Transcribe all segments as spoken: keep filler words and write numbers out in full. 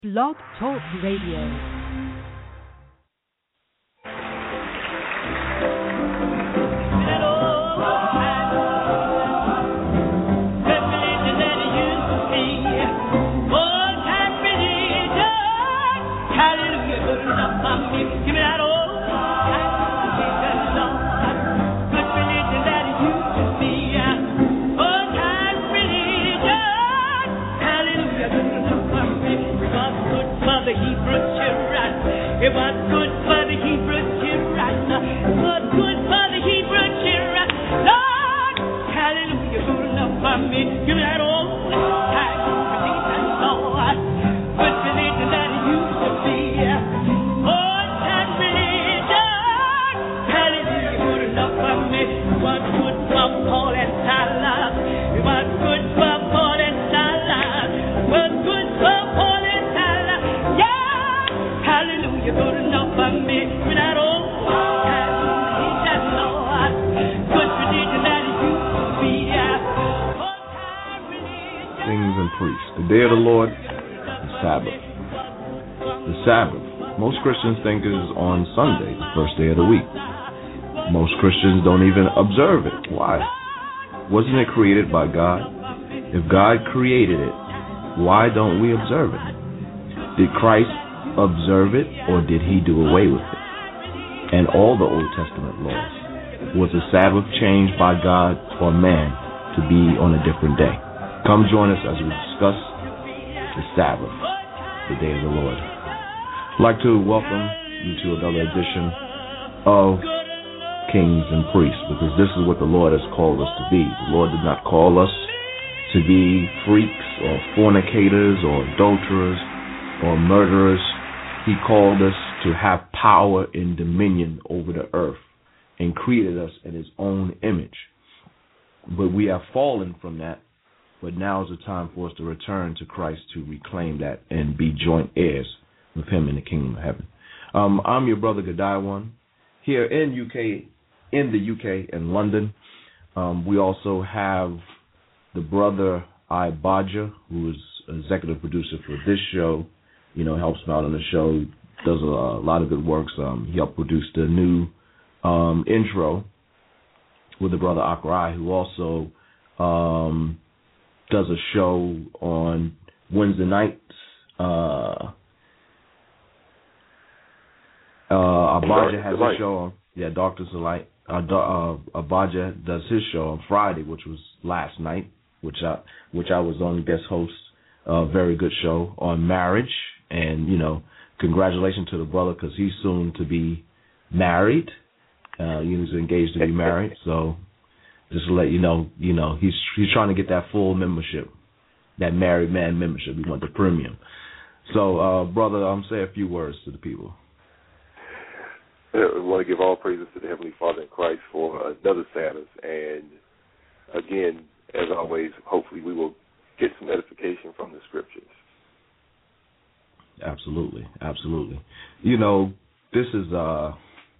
Blog Talk Radio. It was good for the Hebrew children. It was good for the Hebrew children. Lord, hallelujah, good enough for me. Give me that old time religion, Lord. Good religion that it used to be. Old time religion. Hallelujah, good enough for me. It was good for Paul and Silas. It was good for Paul and Silas. It was good for Paul and Silas. Yeah, hallelujah, good enough for me. With that old time religion, Lord. Good religion that it used to be. Old time religion. Kings and priests. The day of the Lord, the Sabbath. The Sabbath. Most Christians think is on Sunday, the first day of the week. Most Christians don't even observe it. Why? Wasn't it created by God? If God created it, why don't we observe it? Did Christ observe it, or did he do away with it? And all the Old Testament laws. Was the Sabbath changed by God or man to be on a different day? Come join us as we discuss the Sabbath, the day of the Lord. I'd like to welcome you to another edition of Kings and Priests, because this is what the Lord has called us to be. The Lord did not call us to be freaks or fornicators or adulterers or murderers. He called us to have power and dominion over the earth and created us in his own image. But we have fallen from that, but now is the time for us to return to Christ to reclaim that and be joint heirs with him in the kingdom of heaven. Um, I'm your brother Gadiwan here in U K, in the U K in London. Um, we also have the brother Ibaja, who is executive producer for this show. You know, helps him out on the show, does a, a lot of good works. Um, he helped produce the new um, intro with the brother Akrai, who also um, does a show on Wednesday nights. Uh, uh, Abaja has a show on, yeah, Doctors of Light. Uh, uh, Abaja does his show on Friday, which was last night, which I, which I was on guest host. A uh, very good show on marriage. And, you know, congratulations to the brother, because he's soon to be married. Uh, he was engaged to be married. So just to let you know, you know, he's he's trying to get that full membership, that married man membership. We want the premium. So, uh, brother, I'm saying a few words to the people. Yeah, we want to give all praises to the Heavenly Father in Christ for another Sabbath. And, again, as always, hopefully we will get some edification from the Scriptures. Absolutely, absolutely. You know, this is a,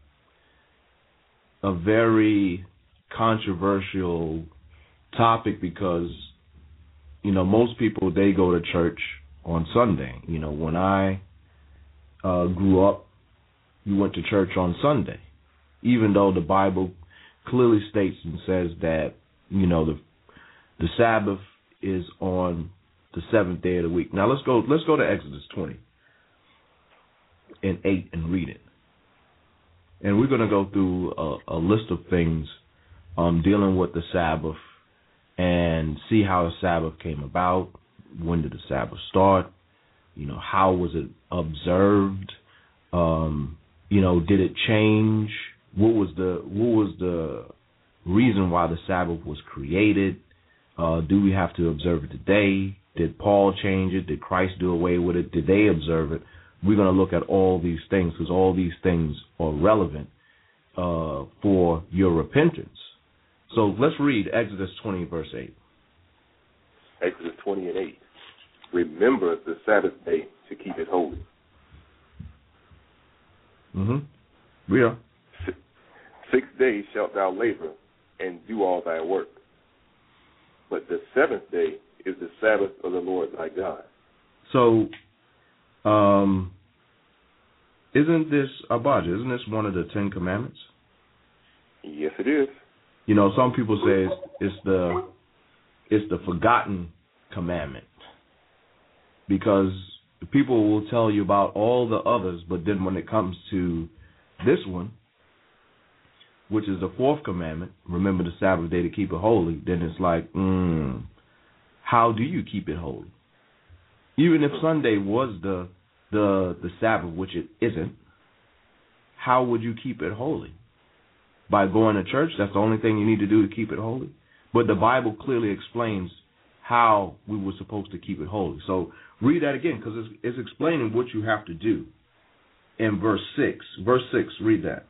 a very controversial topic because, you know, most people, they go to church on Sunday. You know, when I uh, grew up, you went to church on Sunday, even though the Bible clearly states and says that, you know, the the Sabbath is on the seventh day of the week. Now let's go. Let's go to Exodus twenty and eight and read it. And we're going to go through a, a list of things um, dealing with the Sabbath and see how the Sabbath came about. When did the Sabbath start? You know, how was it observed? Um, you know, did it change? What was the what was the reason why the Sabbath was created? Uh, do we have to observe it today? Did Paul change it? Did Christ do away with it? Did they observe it? We're going to look at all these things because all these things are relevant uh, for your repentance. So let's read Exodus twenty, verse eight. Exodus twenty and eight. Remember the Sabbath day to keep it holy. Mm-hmm. We are. Six days shalt thou labor and do all thy work. But the seventh day is the Sabbath of the Lord thy God. So Um, isn't this, Abaja, isn't this one of the Ten Commandments? Yes, it is. You know, some people say it's, it's the it's the forgotten commandment, because people will tell you about all the others, but then when it comes to this one, which is the fourth commandment, remember the Sabbath day to keep it holy, then it's like, mm, how do you keep it holy? Even if Sunday was the the the Sabbath, which it isn't, how would you keep it holy? By going to church? That's the only thing you need to do to keep it holy? But the Bible clearly explains how we were supposed to keep it holy. So read that again, because it's, it's explaining what you have to do in verse six. Verse six, read that.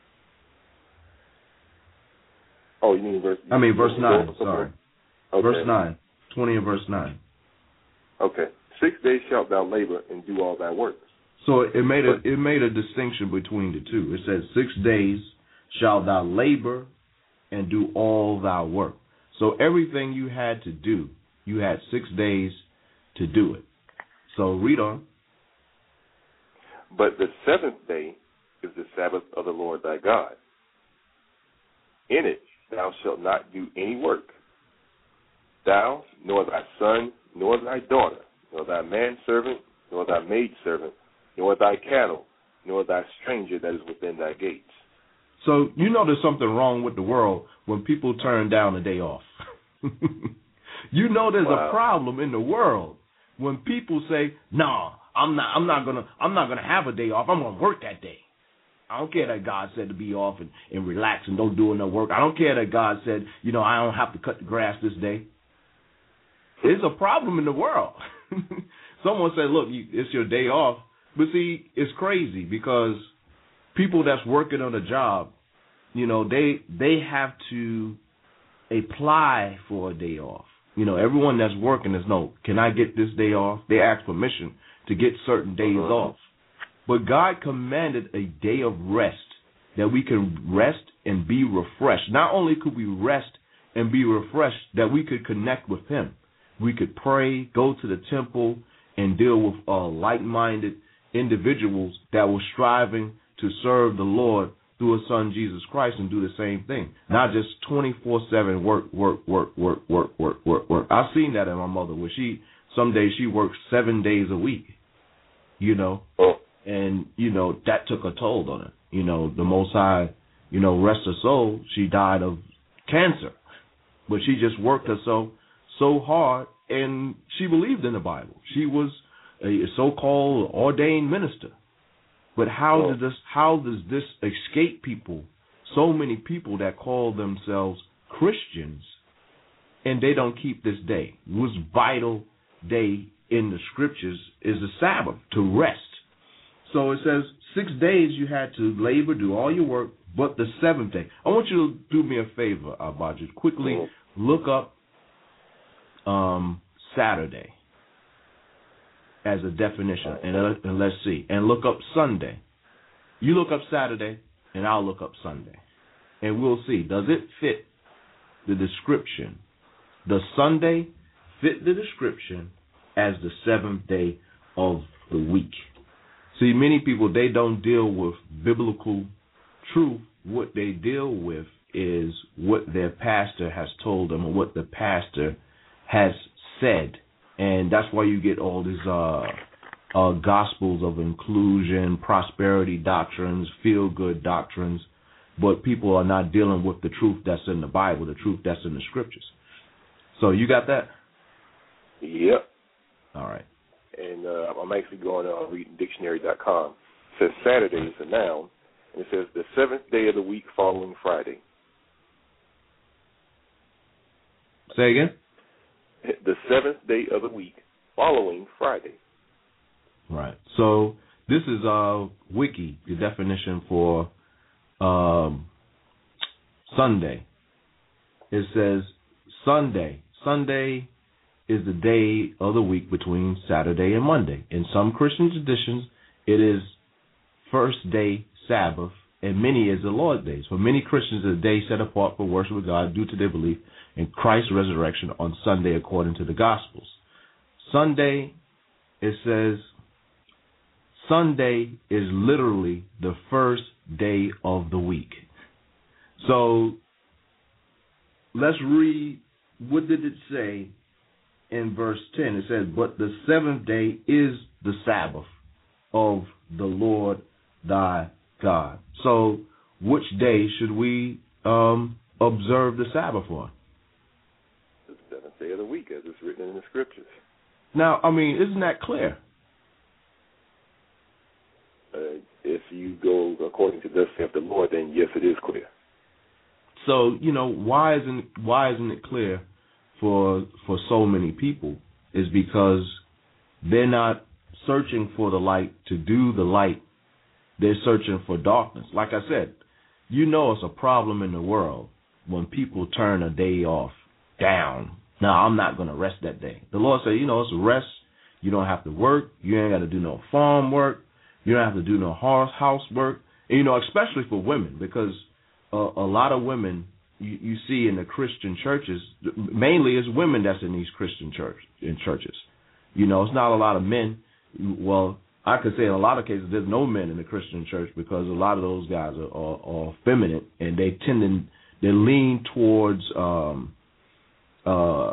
Oh, you mean verse... I mean verse nine, sorry. Okay. Verse nine, twenty and verse nine. Okay. Six days shalt thou labor and do all thy work. So it made a it made a distinction between the two. It says six days shalt thou labor and do all thy work. So everything you had to do, you had six days to do it. So read on. But the seventh day is the Sabbath of the Lord thy God. In it thou shalt not do any work, thou, nor thy son, nor thy daughter, nor thy manservant, nor thy maidservant, nor thy cattle, nor thy stranger that is within thy gates. So you know there's something wrong with the world when people turn down a day off. You know there's Wow. a problem in the world when people say, "No, I'm not. I'm not gonna. I'm not gonna have a day off. I'm gonna work that day. I don't care that God said to be off and, and relax and don't do enough work. I don't care that God said, you know, I don't have to cut the grass this day." There's a problem in the world. Someone said, "Look, you, it's your day off," but see, it's crazy because people that's working on a job, you know, they they have to apply for a day off. You know, everyone that's working is, no, can I get this day off? They ask permission to get certain days Uh-huh. off. But God commanded a day of rest that we can rest and be refreshed. Not only could we rest and be refreshed, that we could connect with Him. We could pray, go to the temple, and deal with uh, like-minded individuals that were striving to serve the Lord through His Son, Jesus Christ, and do the same thing. Not just twenty-four seven work, work, work, work, work, work, work, work. I've seen that in my mother, where she, some days she works seven days a week, you know, Oh. and, you know, that took a toll on her. You know, the Most High, you know, rest her soul, she died of cancer. But she just worked herself so hard, and she believed in the Bible. She was a so-called ordained minister. But how does this how does this escape people? So many people that call themselves Christians, and they don't keep this day. What's vital day in the scriptures is the Sabbath, to rest. So it says six days you had to labor, do all your work, but the seventh day. I want you to do me a favor, Abaja. Quickly look up um, Saturday as a definition, and, uh, and let's see. And look up Sunday. You look up Saturday, and I'll look up Sunday. And we'll see, does it fit the description? Does Sunday fit the description as the seventh day of the week? See, many people, they don't deal with biblical truth. What they deal with is what their pastor has told them or what the pastor has said. And that's why you get all these uh, uh, gospels of inclusion, prosperity doctrines, feel-good doctrines. But people are not dealing with the truth that's in the Bible, the truth that's in the scriptures. So you got that? Yep. All right. And uh, I'm actually going to reading dictionary dot com. It says Saturday is a noun, and it says the seventh day of the week following Friday. Say again? The seventh day of the week following Friday. Right. So this is uh, Wiki, the definition for um, Sunday. It says Sunday. Sunday is the day of the week between Saturday and Monday. In some Christian traditions, it is first day Sabbath, and many is the Lord's days. For many Christians, it is a day set apart for worship with God due to their belief in Christ's resurrection on Sunday according to the Gospels. Sunday, it says, Sunday is literally the first day of the week. So let's read, what did it say in verse ten? It says, but the seventh day is the Sabbath of the Lord thy God. So which day should we um, observe the Sabbath on? The seventh day of the week, as it's written in the scriptures. Now, I mean, isn't that clear? Uh, if you go according to thus saith the Lord, then yes, it is clear. So, you know, why isn't why isn't it clear for for so many people? Is because they're not searching for the light to do the light. They're searching for darkness. Like I said, you know it's a problem in the world when people turn a day off down. No, I'm not going to rest that day. The Lord said, you know, it's a rest. You don't have to work. You ain't got to do no farm work. You don't have to do no house housework. And, you know, especially for women, because uh, a lot of women you, you see in the Christian churches, mainly it's women that's in these Christian church in churches. You know, it's not a lot of men. Well, I could say in a lot of cases there's no men in the Christian church because a lot of those guys are, are, are feminine, and they tend to they lean towards um, uh,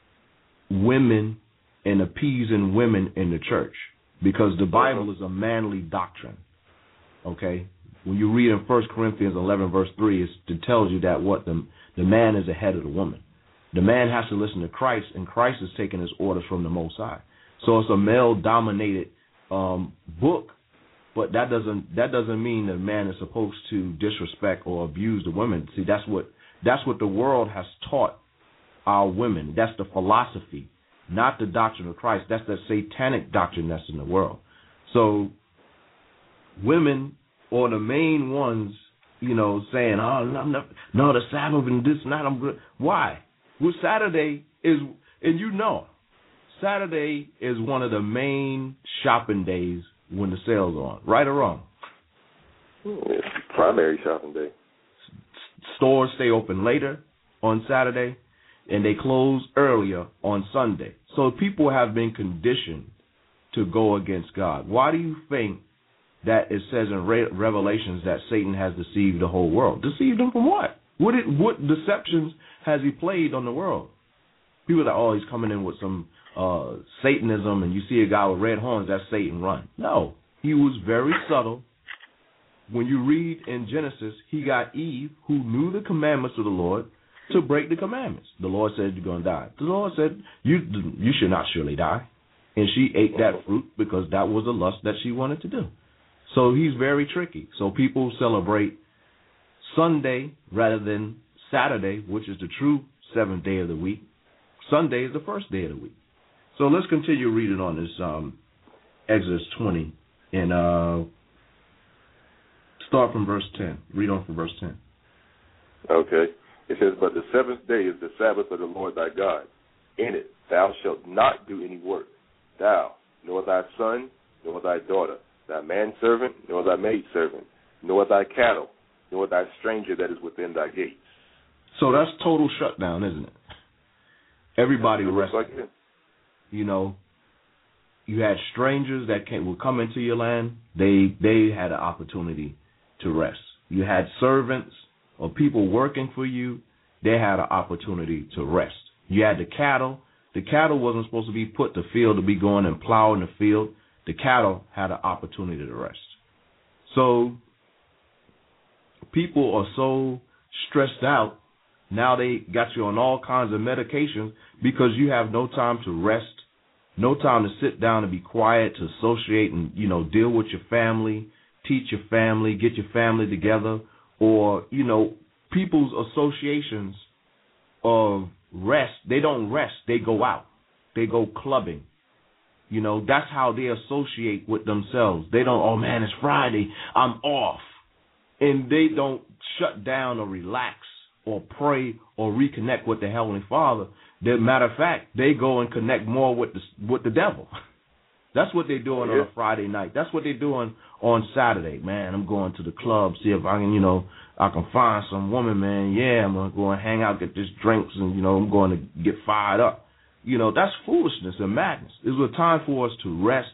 women and appeasing women in the church, because the Bible is a manly doctrine. Okay, when you read in First Corinthians eleven verse three, it tells you that what the the man is ahead of the woman. The man has to listen to Christ, and Christ is taking his orders from the Most High. So it's a male-dominated um, book, but that doesn't that doesn't mean that a man is supposed to disrespect or abuse the women. See, that's what that's what the world has taught our women. That's the philosophy, not the doctrine of Christ. That's the satanic doctrine that's in the world. So women are the main ones, you know, saying, "Oh, no, no, no the Sabbath and this and that." I'm good. Why? Well, Saturday is, and you know, Saturday is one of the main shopping days when the sale's on, right or wrong? It's primary shopping day. Stores stay open later on Saturday, and they close earlier on Sunday. So people have been conditioned to go against God. Why do you think that it says in Re- Revelations that Satan has deceived the whole world? Deceived them from what? What, it, what deceptions has he played on the world? People are like, oh, he's coming in with some uh, Satanism, and you see a guy with red horns, that's Satan, run. No, he was very subtle. When you read in Genesis, he got Eve, who knew the commandments of the Lord, to break the commandments. The Lord said, you're going to die. The Lord said, you you should not surely die. And she ate that fruit because that was a lust that she wanted to do. So he's very tricky. So people celebrate Sunday rather than Saturday, which is the true seventh day of the week. Sunday is the first day of the week. So let's continue reading on this um, Exodus twenty and uh, start from verse ten. Read on from verse ten. Okay. It says, but the seventh day is the Sabbath of the Lord thy God. In it thou shalt not do any work, thou, nor thy son, nor thy daughter, thy manservant, nor thy maidservant, nor thy cattle, nor thy stranger that is within thy gates. So that's total shutdown, isn't it? Everybody rested. Like it. You know, you had strangers that came, would come into your land. They they had an opportunity to rest. You had servants or people working for you. They had an opportunity to rest. You had the cattle. The cattle wasn't supposed to be put to field to be going and plowing the field. The cattle had an opportunity to rest. So people are so stressed out. Now they got you on all kinds of medications because you have no time to rest, no time to sit down and be quiet, to associate and, you know, deal with your family, teach your family, get your family together, or, you know, people's associations of rest. They don't rest. They go out. They go clubbing. You know, that's how they associate with themselves. They don't, oh, man, it's Friday, I'm off. And they don't shut down or relax or pray or reconnect with the Heavenly Father. As a matter of fact, they go and connect more with the, with the devil. That's what they're doing yeah. on a Friday night. That's what they're doing on Saturday. Man, I'm going to the club, see if I can, you know, I can find some woman, man. Yeah, I'm going to go and hang out, get this drinks, and, you know, I'm going to get fired up. You know, that's foolishness and madness. It was a time for us to rest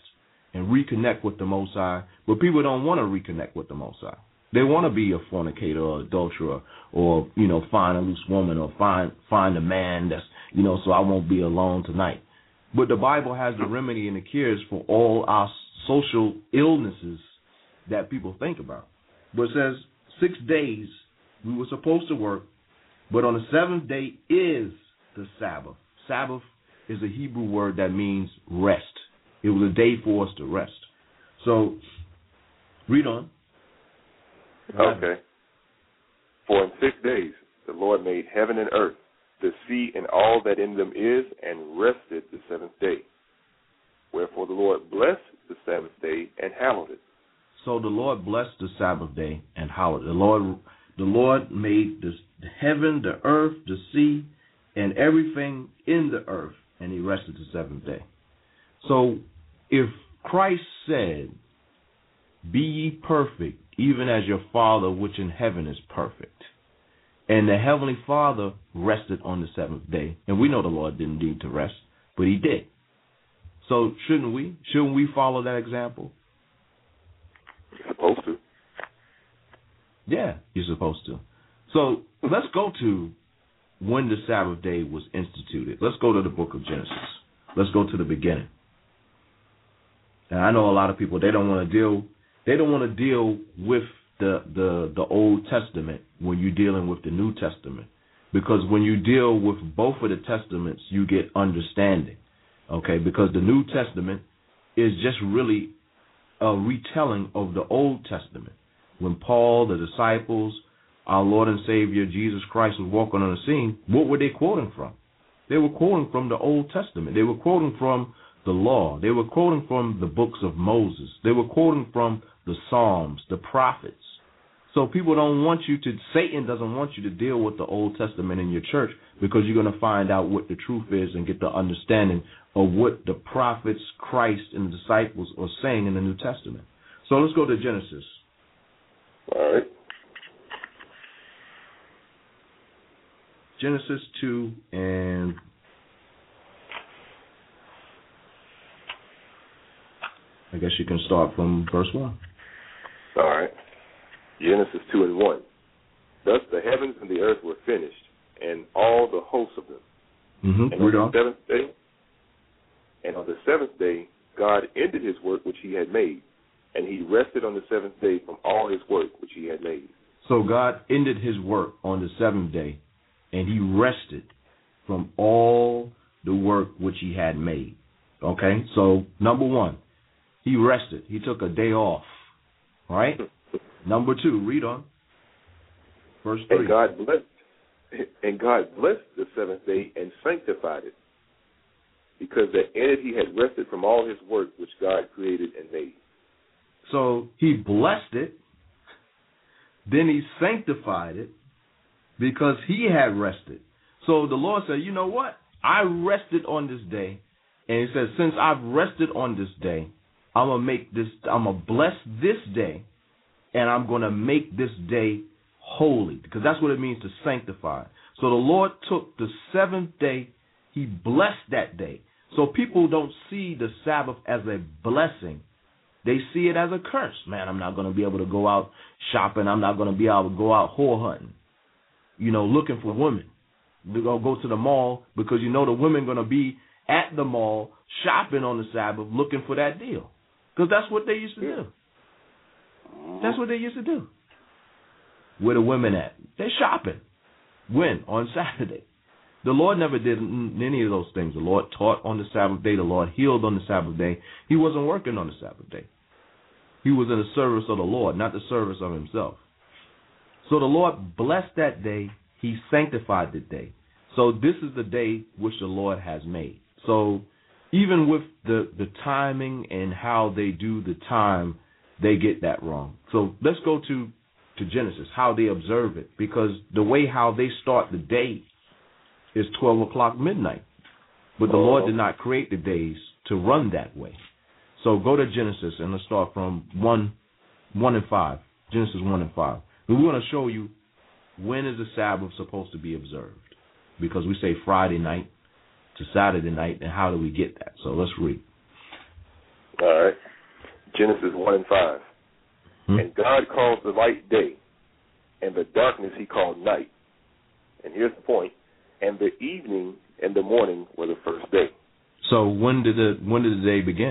and reconnect with the Most High, but people don't want to reconnect with the Most High. They want to be a fornicator or adulterer, or, you know, find a loose woman, or find find a man that's, you know, so I won't be alone tonight. But the Bible has the remedy and the cures for all our social illnesses that people think about. But it says six days we were supposed to work, but on the seventh day is the Sabbath. Sabbath is a Hebrew word that means rest. It was a day for us to rest. So, read on. Okay. For in six days the Lord made heaven and earth, the sea and all that in them is, and rested the seventh day. Wherefore the Lord blessed the Sabbath day and hallowed it. So the Lord blessed the Sabbath day and hallowed it. The Lord, the Lord made the heaven, the earth, the sea, and everything in the earth, and he rested the seventh day. So if Christ said, be ye perfect, even as your Father which in heaven is perfect, and the Heavenly Father rested on the seventh day, and we know the Lord didn't need to rest, but he did. So shouldn't we? Shouldn't we follow that example? You're supposed to. Yeah, you're supposed to. So let's go to when the Sabbath day was instituted. Let's go to the book of Genesis. Let's go to the beginning. And I know a lot of people, they don't want to deal they don't want to deal with the, the, the Old Testament when you're dealing with the New Testament. Because when you deal with both of the Testaments, you get understanding. Okay, because the New Testament is just really a retelling of the Old Testament. When Paul, the disciples, our Lord and Savior, Jesus Christ, was walking on the scene, what were they quoting from? They were quoting from the Old Testament. They were quoting from the law. They were quoting from the books of Moses. They were quoting from the Psalms, the prophets. So people don't want you to, Satan doesn't want you to deal with the Old Testament in your church, because you're going to find out what the truth is and get the understanding of what the prophets, Christ, and the disciples are saying in the New Testament. So let's go to Genesis. All right. Genesis two, and I guess you can start from verse one. All right. Genesis two and one. Thus the heavens and the earth were finished, and all the hosts of them. Mm-hmm. And on the seventh day, and on the seventh day, God ended his work which he had made, and he rested on the seventh day from all his work which he had made. So God ended his work on the seventh day, and he rested from all the work which he had made. Okay? So, number one, he rested. He took a day off. All right? Number two, read on. Verse three. And God blessed, and God blessed the seventh day and sanctified it, because that in it he had rested from all his work which God created and made. So he blessed it, then he sanctified it, because he had rested. So the Lord said, you know what? I rested on this day, and he says, since I've rested on this day, I'm gonna make this, I'm gonna bless this day, and I'm gonna make this day holy, because that's what it means to sanctify. So the Lord took the seventh day, he blessed that day. So people don't see the Sabbath as a blessing. They see it as a curse. Man, I'm not going to be able to go out shopping. I'm not going to be able to go out whore hunting, you know, looking for women. We're going to go to the mall because you know the women going to be at the mall shopping on the Sabbath looking for that deal, because that's what they used to do. That's what they used to do. Where the women at? They're shopping. When? On Saturday. The Lord never did any of those things. The Lord taught on the Sabbath day. The Lord healed on the Sabbath day. He wasn't working on the Sabbath day. He was in the service of the Lord, not the service of himself. So the Lord blessed that day. He sanctified the day. So this is the day which the Lord has made. So even with the, the timing and how they do the time, they get that wrong. So let's go to, to Genesis, how they observe it, because the way how they start the day is twelve o'clock midnight. But the oh. Lord did not create the days to run that way. So go to Genesis, and let's start from one, one and five. Genesis one and five. And we're going to show you when is the Sabbath supposed to be observed, because we say Friday night to Saturday night, and how do we get that? So let's read. All right. Genesis one and five. Hmm. And God called the light day, and the darkness he called night. And here's the point. And the evening and the morning were the first day. So when did the when did the day begin?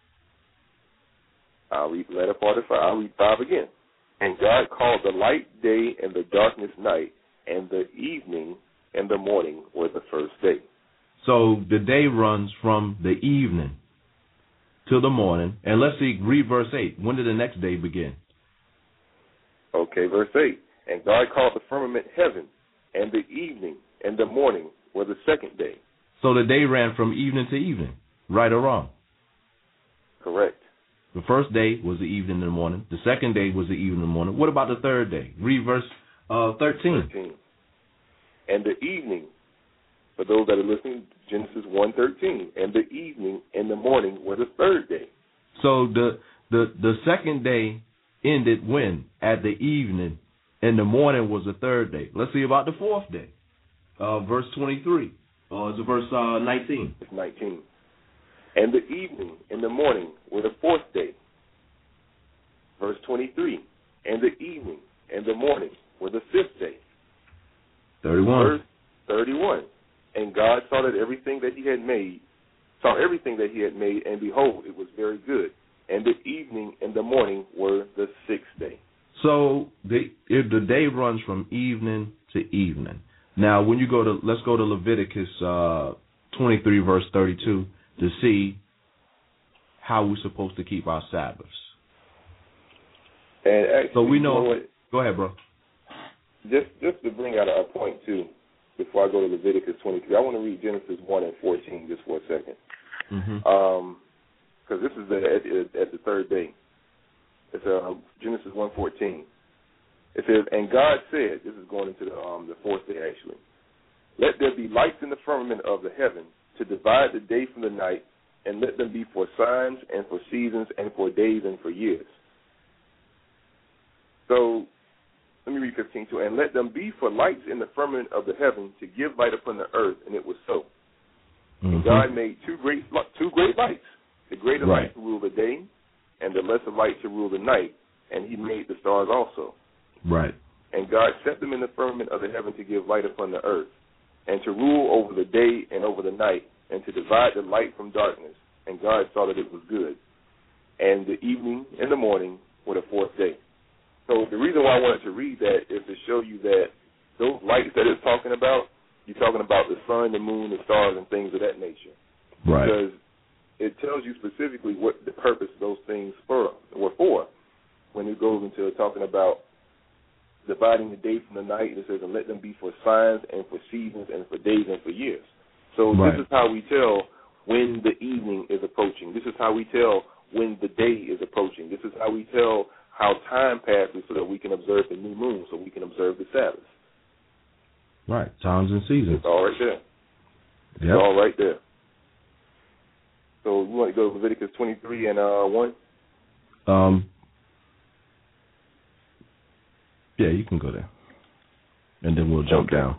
I'll read the latter part of five. I'll read five again. And God called the light day and the darkness night, and the evening and the morning were the first day. So the day runs from the evening to the morning. And let's see, read verse eight. When did the next day begin? Okay, verse eight. And God called the firmament heaven, and the evening and the morning were the second day. So the day ran from evening to evening, right or wrong? Correct. The first day was the evening and the morning. The second day was the evening and the morning. What about the third day? Read verse uh, thirteen. thirteen. And the evening, for those that are listening, Genesis one thirteen. And the evening and the morning were the third day. So the the the second day ended when? At the evening, and the morning was the third day. Let's see about the fourth day. Uh, verse twenty-three. Or uh, is it verse uh, nineteen? It's nineteen. And the evening and the morning were the fourth day. Verse twenty-three. And the evening and the morning were the fifth day. thirty-one. Verse thirty-one. And God saw that everything that he had made, saw everything that he had made, and behold, it was very good. And the evening and the morning were the sixth day. So the if the day runs from evening to evening. Now, when you go to, let's go to Leviticus uh, twenty-three, verse thirty-two, to see how we're supposed to keep our Sabbaths. And actually, so we know. You know what, go ahead, bro. Just just to bring out a, a point too, before I go to Leviticus twenty-three, I want to read Genesis one and fourteen just for a second, mm-hmm. um, because this is the, at, at the third day. It's uh, Genesis one fourteen. It says, and God said, this is going into the um, the fourth day actually, let there be lights in the firmament of the heaven to divide the day from the night, and let them be for signs and for seasons and for days and for years. So let me read fifteen too. And let them be for lights in the firmament of the heaven to give light upon the earth, and it was so. Mm-hmm. And God made two great two great lights, the greater right. light to rule the day, and the lesser light to rule the night. And he made the stars also. Right. And God set them in the firmament of the heaven to give light upon the earth, and to rule over the day and over the night, and to divide the light from darkness. And God saw that it was good. And the evening and the morning were the fourth day. So the reason why I wanted to read that is to show you that those lights that it's talking about, you're talking about the sun, the moon, the stars, and things of that nature. Right. Because it tells you specifically what the purpose of those things for, were for. When it goes into talking about dividing the day from the night, it says, and let them be for signs and for seasons and for days and for years. So right. this is how we tell when the evening is approaching. This is how we tell when the day is approaching. This is how we tell how time passes so that we can observe the new moon, so we can observe the Sabbath. Right, times and seasons. It's all right there. Yep. It's all right there. So you want to go to Leviticus twenty-three and uh, one? Um. Yeah, you can go there, and then we'll jump okay. down.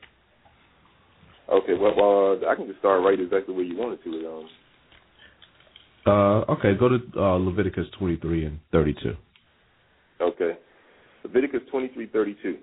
Okay, well, uh, I can just start right exactly where you wanted to. Um. Uh, okay, go to uh, Leviticus twenty-three and thirty-two. Okay, Leviticus twenty-three thirty-two.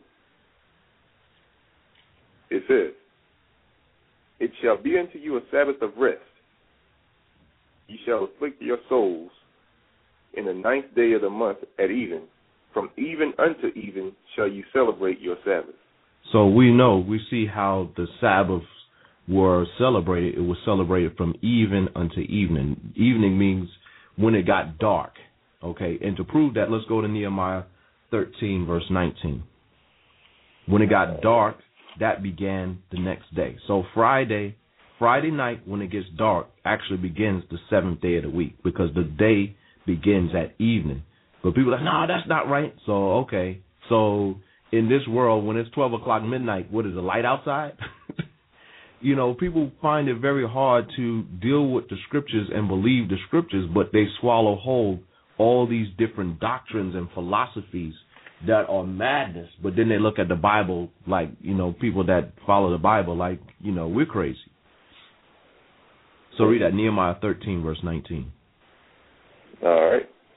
It says, "It shall be unto you a Sabbath of rest. Ye shall afflict your souls in the ninth day of the month at even. From even unto even shall you celebrate your Sabbath." So we know, we see how the Sabbaths were celebrated. It was celebrated from even unto evening. Evening means when it got dark. Okay, and to prove that, let's go to Nehemiah thirteen, verse nineteen. When it got dark, that began the next day. So Friday, Friday night, when it gets dark, actually begins the seventh day of the week, because the day begins at evening. But people are like, no, that's not right. So, okay. So in this world, when it's twelve o'clock midnight, what is the light outside? You know, people find it very hard to deal with the scriptures and believe the scriptures, but they swallow whole all these different doctrines and philosophies that are madness. But then they look at the Bible like, you know, people that follow the Bible like, you know, we're crazy. So read that, Nehemiah thirteen, verse nineteen. All right.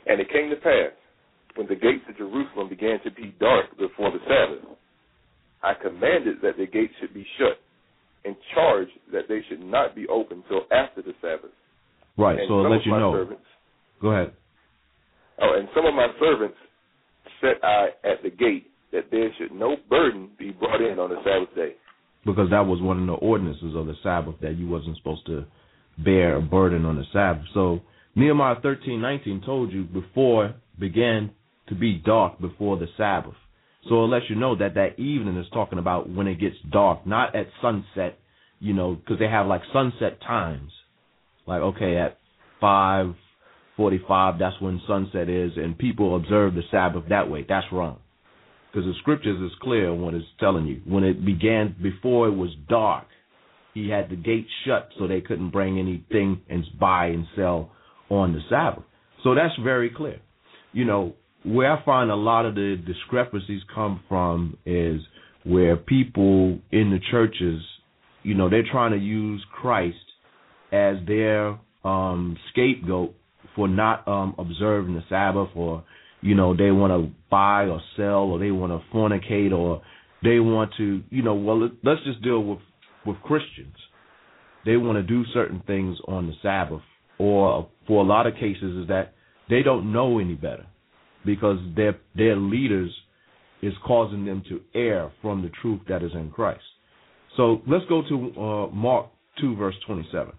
And it came to pass, when the gates of Jerusalem began to be dark before the Sabbath, I commanded that the gates should be shut, and charged that they should not be opened till after the Sabbath. Right, and so I'll let you know. Servants, Go ahead. Oh, and some of my servants set I at the gate that there should no burden be brought in on the Sabbath day. Because that was one of the ordinances of the Sabbath, that you wasn't supposed to bear a burden on the Sabbath. So Nehemiah thirteen nineteen told you before began to be dark before the Sabbath. So it lets you know that that evening is talking about when it gets dark, not at sunset, you know, because they have like sunset times. Like, okay, at five forty-five, that's when sunset is, and people observe the Sabbath that way. That's wrong. Because the scriptures is clear on what it's telling you. When it began, before it was dark, he had the gate shut so they couldn't bring anything and buy and sell on the Sabbath. So that's very clear. You know, where I find a lot of the discrepancies come from is where people in the churches, you know, they're trying to use Christ as their um, scapegoat for not um, observing the Sabbath, or, you know, they want to buy or sell, or they want to fornicate, or they want to, you know, well, let's just deal with, with Christians. They want to do certain things on the Sabbath, or for a lot of cases is that they don't know any better because their their leaders is causing them to err from the truth that is in Christ. So let's go to uh, Mark two, verse twenty-seven.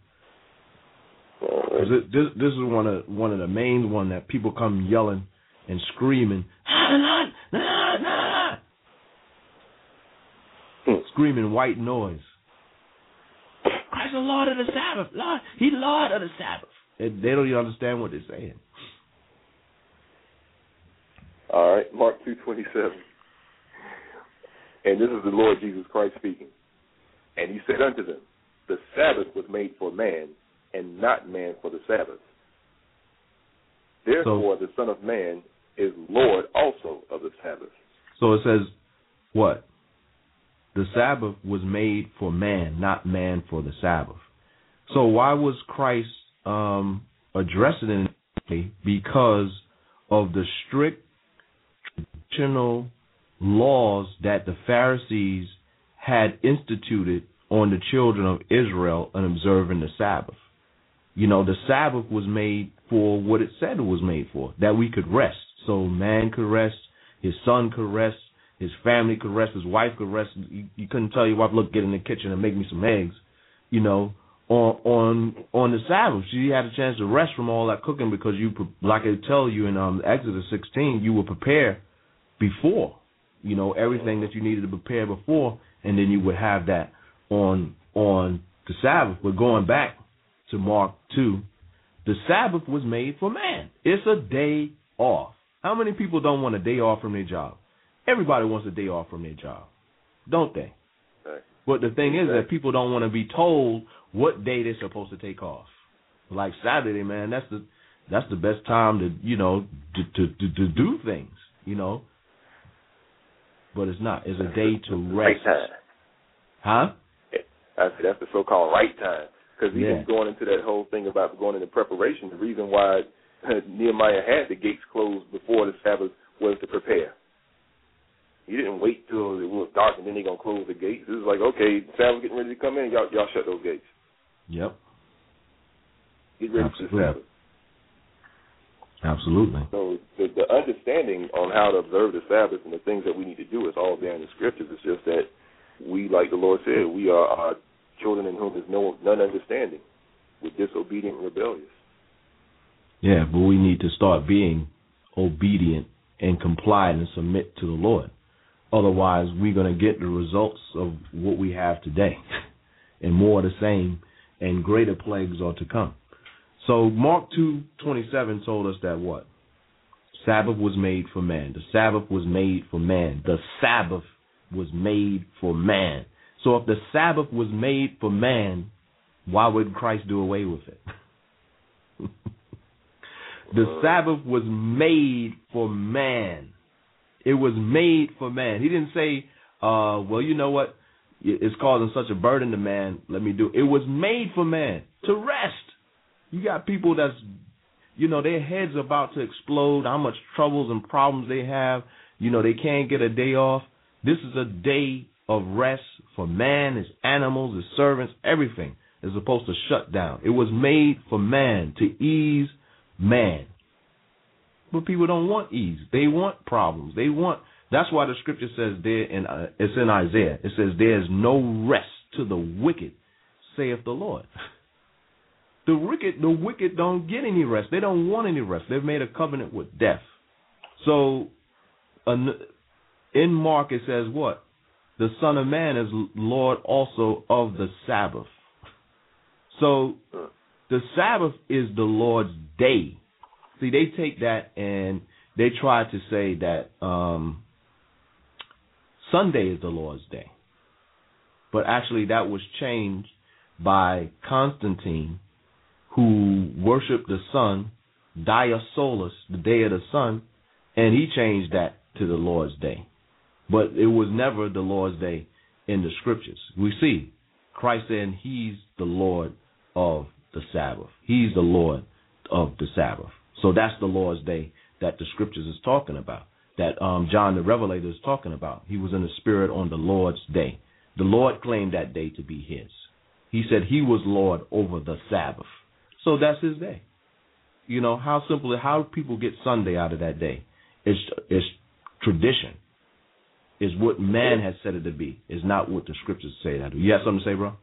This, this, this is one of one of the main one that people come yelling and screaming, nah, nah, nah, nah. Screaming white noise. Christ the Lord of the Sabbath, Lord, He Lord of the Sabbath. And they don't even understand what they're saying. All right, Mark two twenty-seven. And this is the Lord Jesus Christ speaking. And He said unto them, the Sabbath was made for man, and not man for the Sabbath. Therefore, so, the Son of Man is Lord also of the Sabbath. So it says, what? The Sabbath was made for man, not man for the Sabbath. So why was Christ um, addressing it? Because of the strict traditional laws that the Pharisees had instituted on the children of Israel in observing the Sabbath. You know, the Sabbath was made for what it said it was made for, that we could rest. So man could rest, his son could rest, his family could rest, his wife could rest. You, you couldn't tell your wife, look, get in the kitchen and make me some eggs, you know, on on on the Sabbath. She had a chance to rest from all that cooking because you, like I tell you in um, Exodus sixteen, you were prepared before, you know, everything that you needed to prepare before, and then you would have that on on the Sabbath. But going back to Mark two, the Sabbath was made for man. It's a day off. How many people don't want a day off from their job? Everybody wants a day off from their job, don't they? Right. But the thing is that people don't want to be told what day they're supposed to take off. Like Saturday, man, that's the that's the best time to, you know, to to, to, to do things, you know. But it's not. It's a day to rest. Right time. Huh? I said that's the so-called right time. Because even yeah. going into that whole thing about going into preparation, the reason why Nehemiah had the gates closed before the Sabbath was to prepare. He didn't wait till it was dark and then they're going to close the gates. It was like, okay, Sabbath's getting ready to come in, y'all, y'all shut those gates. Yep. Get ready Absolutely. for the Sabbath. Absolutely. So the, the understanding on how to observe the Sabbath and the things that we need to do is all there in the scriptures. It's just that we, like the Lord said, we are, are children in whom there's no none understanding. We're disobedient and rebellious. Yeah, but we need to start being obedient and compliant and submit to the Lord. Otherwise, we're going to get the results of what we have today, and more of the same, and greater plagues are to come. So Mark two twenty-seven told us that what? Sabbath was made for man. The Sabbath was made for man. The Sabbath was made for man. So if the Sabbath was made for man, why would Christ do away with it? The Sabbath was made for man. It was made for man. He didn't say, uh, well, you know what? It's causing such a burden to man. Let me do it. It was made for man to rest. You got people that's, You know, their heads are about to explode, how much troubles and problems they have. You know, they can't get a day off. This is a day of rest for man, his animals, his servants, everything is supposed to shut down. It was made for man, to ease man. But people don't want ease. They want problems. They want, that's why the scripture says there, in uh, it's in Isaiah, it says there is no rest to the wicked, saith the Lord. The wicked, the wicked don't get any rest. They don't want any rest. They've made a covenant with death. So in Mark it says what? The Son of Man is Lord also of the Sabbath. So the Sabbath is the Lord's day. See, they take that and they try to say that um, Sunday is the Lord's day. But actually that was changed by Constantine, who worshipped the sun, Dia Solis, the day of the sun, and he changed that to the Lord's day. But it was never the Lord's day in the scriptures. We see Christ saying he's the Lord of the Sabbath. He's the Lord of the Sabbath. So that's the Lord's day that the scriptures is talking about, that um, John the Revelator is talking about. He was in the spirit on the Lord's day. The Lord claimed that day to be his. He said he was Lord over the Sabbath. So that's his day. You know, how simple, how people get Sunday out of that day. It's, it's tradition. Is what man has said it to be. Is not what the scriptures say that. You have something to say, bro?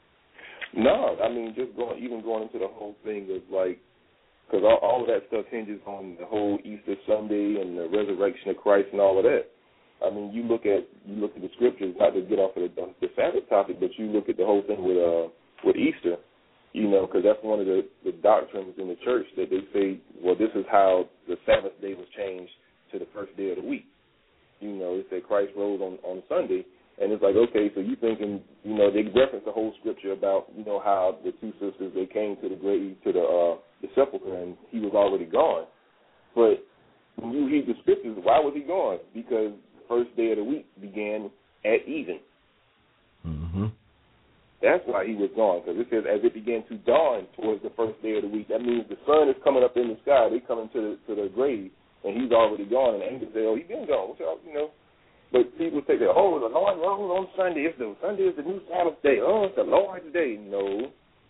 No, I mean, just going, even going into the whole thing of like, because all, all of that stuff hinges on the whole Easter Sunday and the resurrection of Christ and all of that. I mean, you look at you look at the scriptures, not to get off of the, the Sabbath topic, but you look at the whole thing with uh with Easter, you know, because that's one of the, the doctrines in the church that they say, well, this is how the Sabbath day was changed to the first day of the week. You know, they say Christ rose on, on Sunday, and it's like, okay, so you thinking, you know, they reference the whole scripture about, you know, how the two sisters, they came to the grave, to the uh, the sepulcher, and he was already gone. But when you read the scriptures, why was he gone? Because the first day of the week began at even. Mm-hmm. That's why he was gone, because it says as it began to dawn towards the first day of the week. That means the sun is coming up in the sky. They coming to the, to the grave, and he's already gone. And the angels say, oh, he's been gone. You know. But people say that, oh, the Lord rose on Sunday. It's the, Sunday is the new Sabbath day. Oh, it's the Lord's day. No.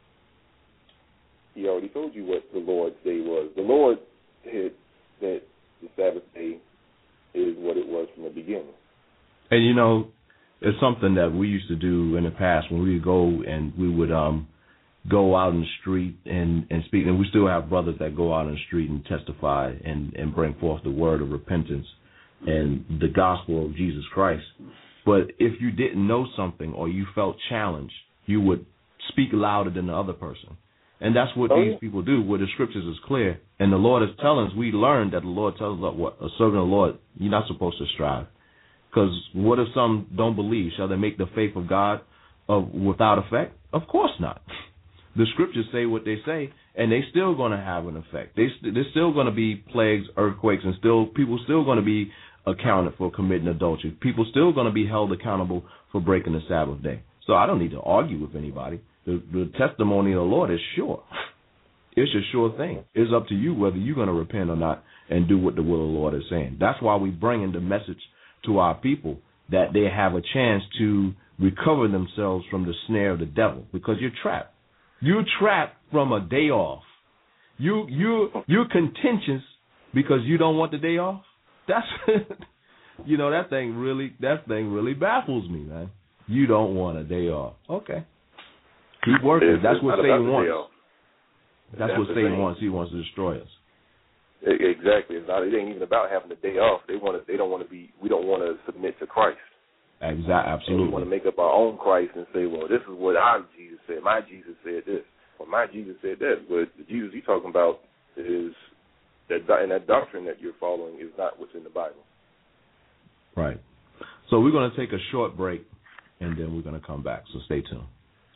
He already told you what the Lord's day was. The Lord said that the Sabbath day is what it was from the beginning. And, you know, it's something that we used to do in the past when we would go and we would um, go out in the street and, and speak. And we still have brothers that go out in the street and testify and, and bring forth the word of repentance and the gospel of Jesus Christ. But if you didn't know something or you felt challenged, you would speak louder than the other person. And that's what oh, these yeah. people do, where the scriptures is clear. And the Lord is telling us, we learned that the Lord tells us what a servant of the Lord, you're not supposed to strive. Because what if some don't believe? Shall they make the faith of God of, without effect? Of course not. The scriptures say what they say, and they still going to have an effect. They, there's still going to be plagues, earthquakes, and still people still going to be accounted for committing adultery. People still going to be held accountable for breaking the Sabbath day. So I don't need to argue with anybody. The, the testimony of the Lord is sure. It's a sure thing. It's up to you whether you're going to repent or not and do what the will of the Lord is saying. That's why we bring in the message to our people that they have a chance to recover themselves from the snare of the devil, because you're trapped. You're trapped from a day off. You you you're contentious because you don't want the day off. That's you know that thing really that thing really baffles me, man. You don't want a day off. Okay, keep working. It's, That's it's what Satan wants. That's, That's what Satan thing. wants. He wants to destroy us. Exactly. It's not, it ain't even about having a day off. They want to. They don't want to be. We don't want to submit to Christ. Exactly. Absolutely. And we want to make up our own Christ and say, well, this is what our Jesus said. My Jesus said this. Or my Jesus said that. But the Jesus you're talking about is that, and that doctrine that you're following is not what's in the Bible. Right. So we're going to take a short break, and then we're going to come back. So stay tuned.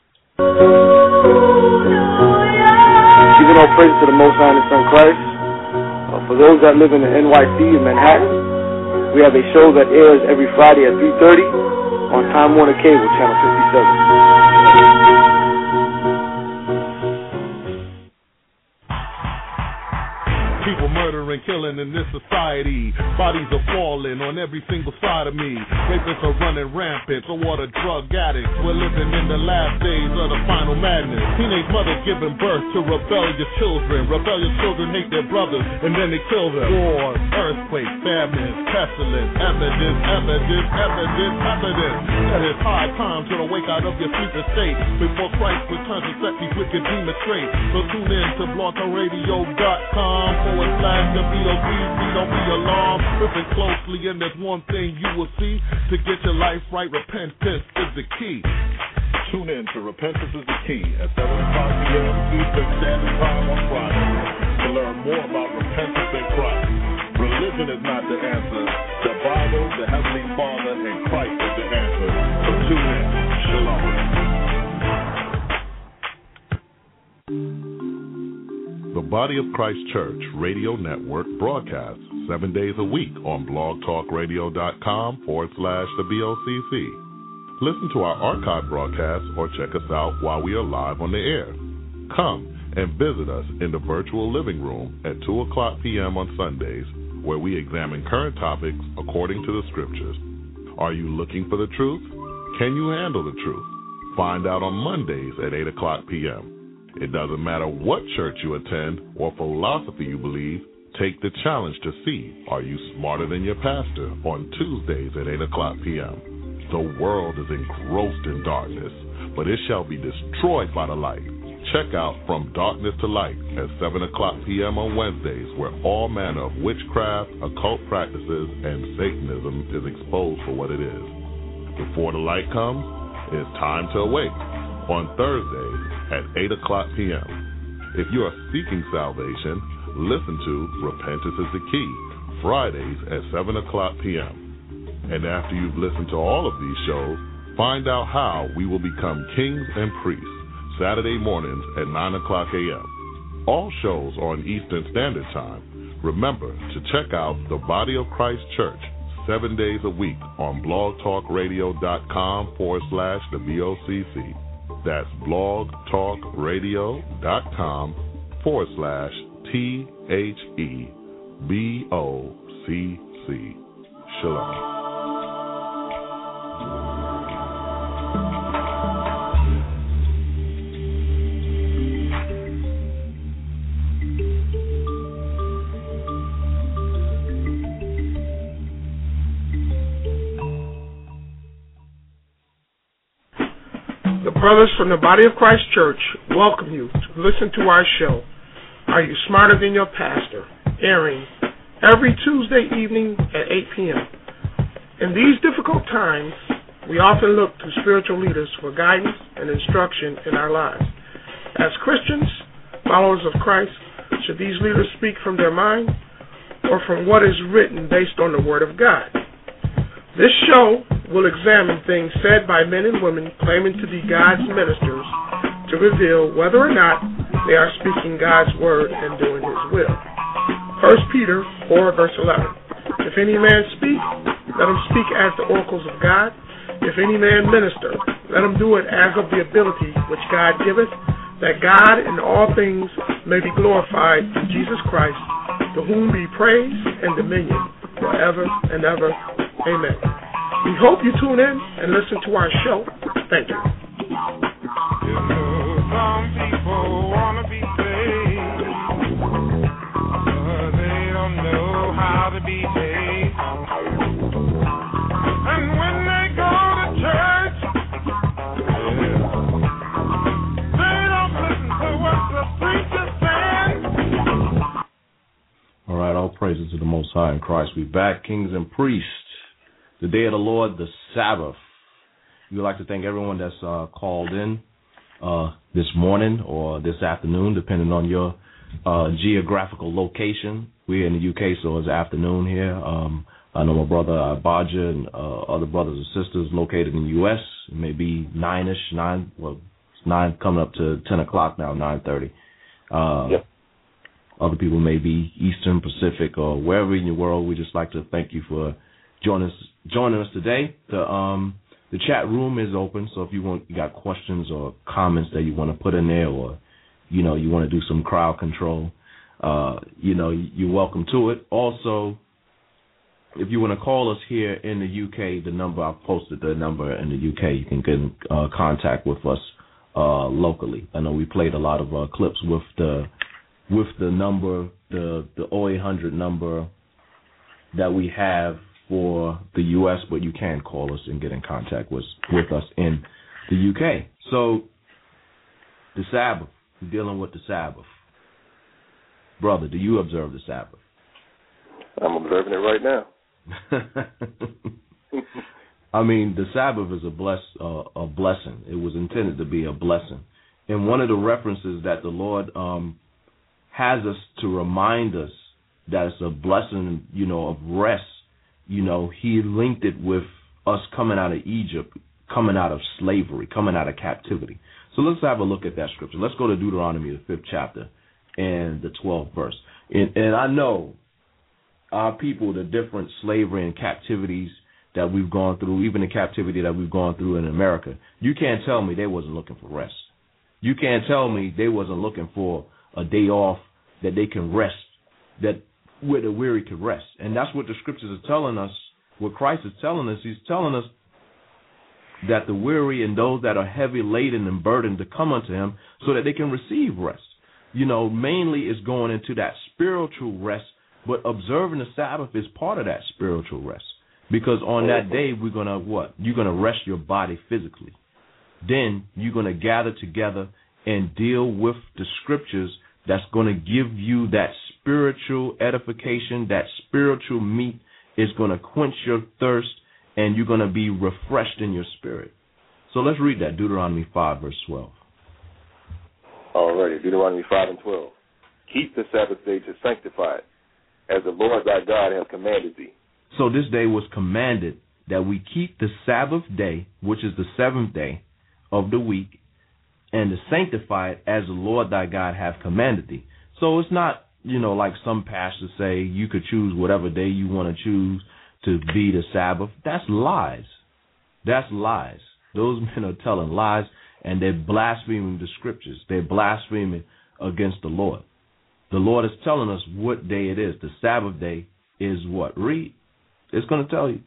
Giving all praise to the Most High and His Son Christ. Uh, for those that live in the N Y C in Manhattan, we have a show that airs every Friday at three thirty on Time Warner Cable, Channel fifty-seven. falling in this society. Bodies are falling on every single side of me. Rapists are running rampant, so what a drug addicts. We're living in the last days of the final madness. Teenage mothers giving birth to rebellious children. Rebellious children hate their brothers, and then they kill them. Wars, earthquakes, famines, pestilence, evidence, evidence, evidence, evidence. That it's high time to awake out of your sleeping state before Christ returns to set these wicked demons straight. So tune in to blog talk radio dot com forward slash the B O C C. Don't be alarmed. Listen closely, and there's one thing you will see. To get your life right, repentance is the key. Tune in to Repentance is the Key at seven o'clock p.m. Eastern Standard Time on Friday to learn more about repentance in Christ. Religion is not the answer. The Bible, the Heavenly Father, and Christ is the answer. So tune in. Shalom. The Body of Christ Church Radio Network broadcasts seven days a week on blog talk radio dot com forward slash the B O C C. Listen to our archive broadcasts or check us out while we are live on the air. Come and visit us in the virtual living room at two o'clock p.m. on Sundays, where we examine current topics according to the scriptures. Are you looking for the truth? Can you handle the truth? Find out on Mondays at eight o'clock p.m. It doesn't matter what church you attend or philosophy you believe, take the challenge to see, are you smarter than your pastor, on Tuesdays at eight o'clock p.m. The world is engrossed in darkness, but it shall be destroyed by the light. Check out From Darkness to Light at seven o'clock p.m. on Wednesdays, where all manner of witchcraft, occult practices, and Satanism is exposed for what it is. Before the light comes, it's time to awake on Thursdays at eight o'clock p.m. If you are seeking salvation, listen to Repentance is the Key, Fridays at seven o'clock p.m. And after you've listened to all of these shows, find out how we will become kings and priests, Saturday mornings at nine o'clock a.m. All shows are on Eastern Standard Time. Remember to check out the Body of Christ Church seven days a week on blog talk radio dot com forward slash the B O C C. That's blog talk radio dot com forward slash T H E B O C C. Shalom. Brothers from the Body of Christ Church welcome you to listen to our show, Are You Smarter Than Your Pastor?, airing every Tuesday evening at eight p.m. In these difficult times, we often look to spiritual leaders for guidance and instruction in our lives. As Christians, followers of Christ, should these leaders speak from their mind or from what is written based on the Word of God? This show will examine things said by men and women claiming to be God's ministers to reveal whether or not they are speaking God's word and doing His will. First Peter four, verse eleven. If any man speak, let him speak as the oracles of God. If any man minister, let him do it as of the ability which God giveth, that God in all things may be glorified through Jesus Christ, to whom be praise and dominion forever and ever. Amen. We hope you tune in and listen to our show. Thank you. You know, some people want to be saved, but they don't know how to be saved. And when they go to church, yeah, they don't listen to what the preacher says. All right, all praises to the Most High in Christ. We back, kings and priests. The day of the Lord, the Sabbath. We would like to thank everyone that's uh, called in uh, this morning or this afternoon, depending on your uh, geographical location. We're in the U K, so it's afternoon here. Um, I know my brother Abaja and uh, other brothers and sisters located in the U S. It may be nine-ish, nine, well, it's nine coming up to ten o'clock now, nine thirty. Uh, yep. Other people may be Eastern, Pacific, or wherever in the world. We just like to thank you for joining us, joining us today. The um the chat room is open, so if you want, you got questions or comments that you want to put in there, or you know you want to do some crowd control, uh, you know, you're welcome to it. Also, if you want to call us here in the U K, the number I've posted, the number in the U K, you can get in uh, contact with us uh, locally. I know we played a lot of uh, clips with the with the number, the the oh eight hundred number that we have for the U S, but you can call us and get in contact with with us in the U K. So the Sabbath, we're dealing with the Sabbath. Brother, do you observe the Sabbath? I'm observing it right now. I mean, the Sabbath is a bless uh, a blessing. It was intended to be a blessing. And one of the references that the Lord um, has us to remind us that it's a blessing, you know, of rest. You know, He linked it with us coming out of Egypt, coming out of slavery, coming out of captivity. So let's have a look at that scripture. Let's go to Deuteronomy, the fifth chapter, and the twelfth verse. And, and I know our people, the different slavery and captivities that we've gone through, even the captivity that we've gone through in America, you can't tell me they wasn't looking for rest. You can't tell me they wasn't looking for a day off that they can rest, that where the weary can rest. And that's what the scriptures are telling us, what Christ is telling us. He's telling us that the weary and those that are heavy laden and burdened to come unto Him so that they can receive rest. You know, mainly it's going into that spiritual rest, but observing the Sabbath is part of that spiritual rest. Because on that day, we're going to what? You're going to rest your body physically. Then you're going to gather together and deal with the scriptures that's going to give you that spiritual edification, that spiritual meat is going to quench your thirst, and you're going to be refreshed in your spirit. So let's read that, Deuteronomy five, verse twelve. All righty, Deuteronomy five and twelve. Keep the Sabbath day to sanctify it, as the Lord thy God hath commanded thee. So this day was commanded that we keep the Sabbath day, which is the seventh day of the week, and to sanctify it as the Lord thy God hath commanded thee. So it's not, you know, like some pastors say you could choose whatever day you want to choose to be the Sabbath. That's lies. That's lies. Those men are telling lies, and they're blaspheming the scriptures. They're blaspheming against the Lord. The Lord is telling us what day it is. The Sabbath day is what? Read. It's going to tell you.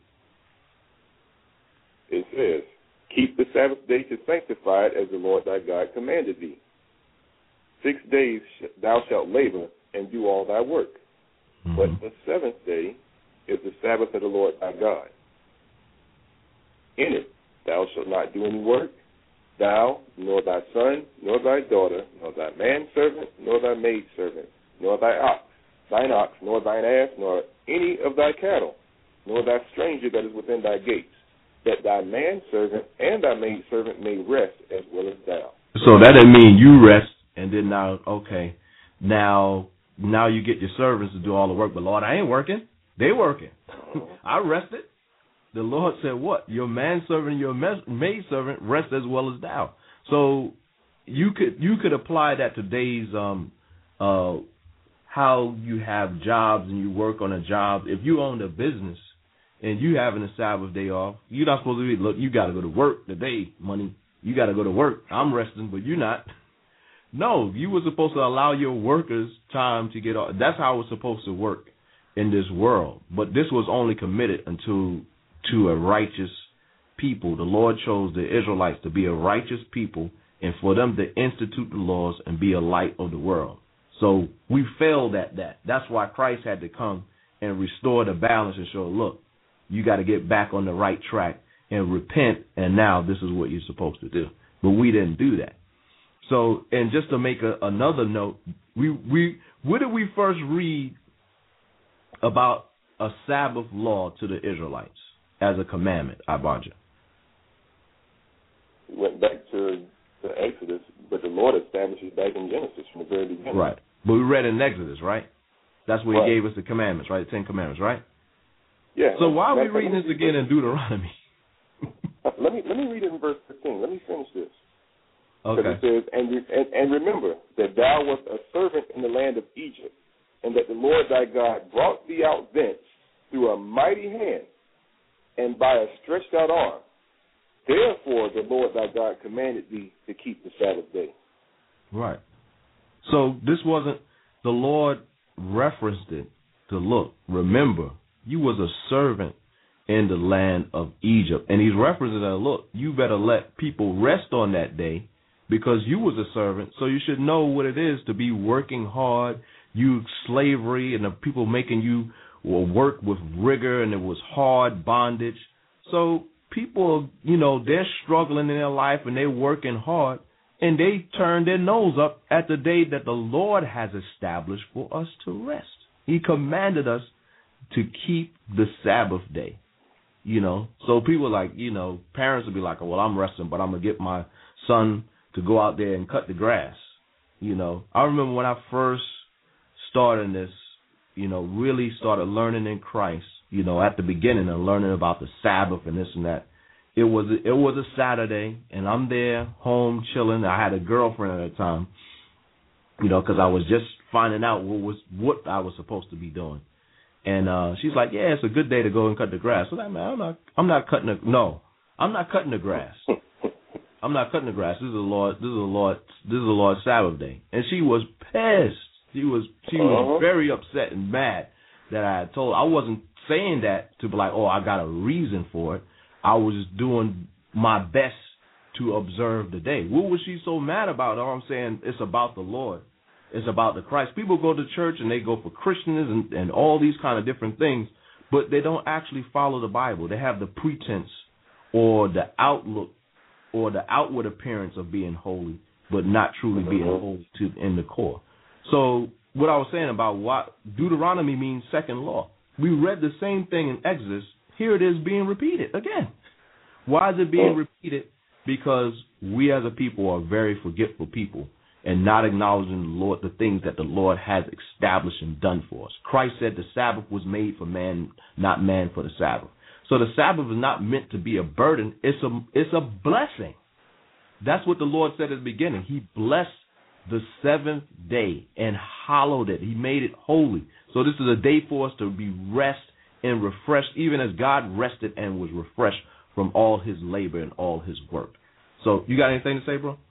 It says, keep the Sabbath day to sanctify it as the Lord thy God commanded thee. Six days thou shalt labor and do all thy work. Mm-hmm. But the seventh day is the Sabbath of the Lord thy God. In it thou shalt not do any work, thou, nor thy son, nor thy daughter, nor thy manservant, nor thy maidservant, nor thy ox, thine ox, nor thine ass, nor any of thy cattle, nor thy stranger that is within thy gates, that thy manservant and thy maidservant may rest as well as thou. So that doesn't mean you rest and then now, okay, now now you get your servants to do all the work, but Lord, I ain't working. They working. I rested. The Lord said what? Your manservant and your maidservant rest as well as thou. So you could you could apply that to today's um uh how you have jobs and you work on a job. If you own a business and you having a Sabbath day off, you're not supposed to be, look, you got to go to work today, money. You got to go to work. I'm resting, but you're not. No, you were supposed to allow your workers time to get off. That's how it's supposed to work in this world. But this was only committed unto to a righteous people. The Lord chose the Israelites to be a righteous people and for them to institute the laws and be a light of the world. So we failed at that. That's why Christ had to come and restore the balance and show, look, you got to get back on the right track and repent, and now this is what you're supposed to do. But we didn't do that. So, and just to make a, another note, we we where did we first read about a Sabbath law to the Israelites as a commandment, Abijah? We went back to the Exodus, but the Lord established it back in Genesis from the very beginning. Right. But we read in Exodus, right? That's where right. He gave us the commandments, right? The Ten Commandments, right? Yeah. So why are we let, reading let this again in Deuteronomy? let me let me read it in verse fifteen. Let me finish this. Okay. It says, and, and and remember that thou wast a servant in the land of Egypt, and that the Lord thy God brought thee out thence through a mighty hand and by a stretched out arm. Therefore the Lord thy God commanded thee to keep the Sabbath day. Right. So this wasn't the Lord referenced it to look, remember, you was a servant in the land of Egypt. And he's referencing that, look, you better let people rest on that day because you was a servant, so you should know what it is to be working hard, you slavery, and the people making you work with rigor, and it was hard bondage. So people, you know, they're struggling in their life, and they're working hard, and they turn their nose up at the day that the Lord has established for us to rest. He commanded us to keep the Sabbath day, you know. So people like, you know, parents will be like, oh, well, I'm resting, but I'm going to get my son to go out there and cut the grass, you know. I remember when I first started this, you know, really started learning in Christ, you know, at the beginning and learning about the Sabbath and this and that. It was a, it was a Saturday, and I'm there home chilling. I had a girlfriend at the time, you know, because I was just finding out what was what I was supposed to be doing. And uh, she's like, "Yeah, it's a good day to go and cut the grass." So that man, I'm not, I'm not cutting the no, I'm not cutting the grass. I'm not cutting the grass. This is the Lord. This is the Lord. This is the Lord's Sabbath day. And she was pissed. She was she was uh-huh. very upset and mad that I had told her. I wasn't saying that to be like, oh, I got a reason for it. I was just doing my best to observe the day. What was she so mad about? All I'm saying, it's about the Lord. It's about the Christ. People go to church and they go for Christians and, and all these kind of different things, but they don't actually follow the Bible. They have the pretense or the outlook or the outward appearance of being holy, but not truly being holy to in the core. So what I was saying about what Deuteronomy means second law. We read the same thing in Exodus. Here it is being repeated again. Why is it being repeated? Because we as a people are very forgetful people and not acknowledging the Lord, the things that the Lord has established and done for us. Christ said the Sabbath was made for man, not man for the Sabbath. So the Sabbath is not meant to be a burden. It's a, it's a blessing. That's what the Lord said at the beginning. He blessed the seventh day and hallowed it. He made it holy. So this is a day for us to be rest and refreshed, even as God rested and was refreshed from all his labor and all his work. So you got anything to say, bro?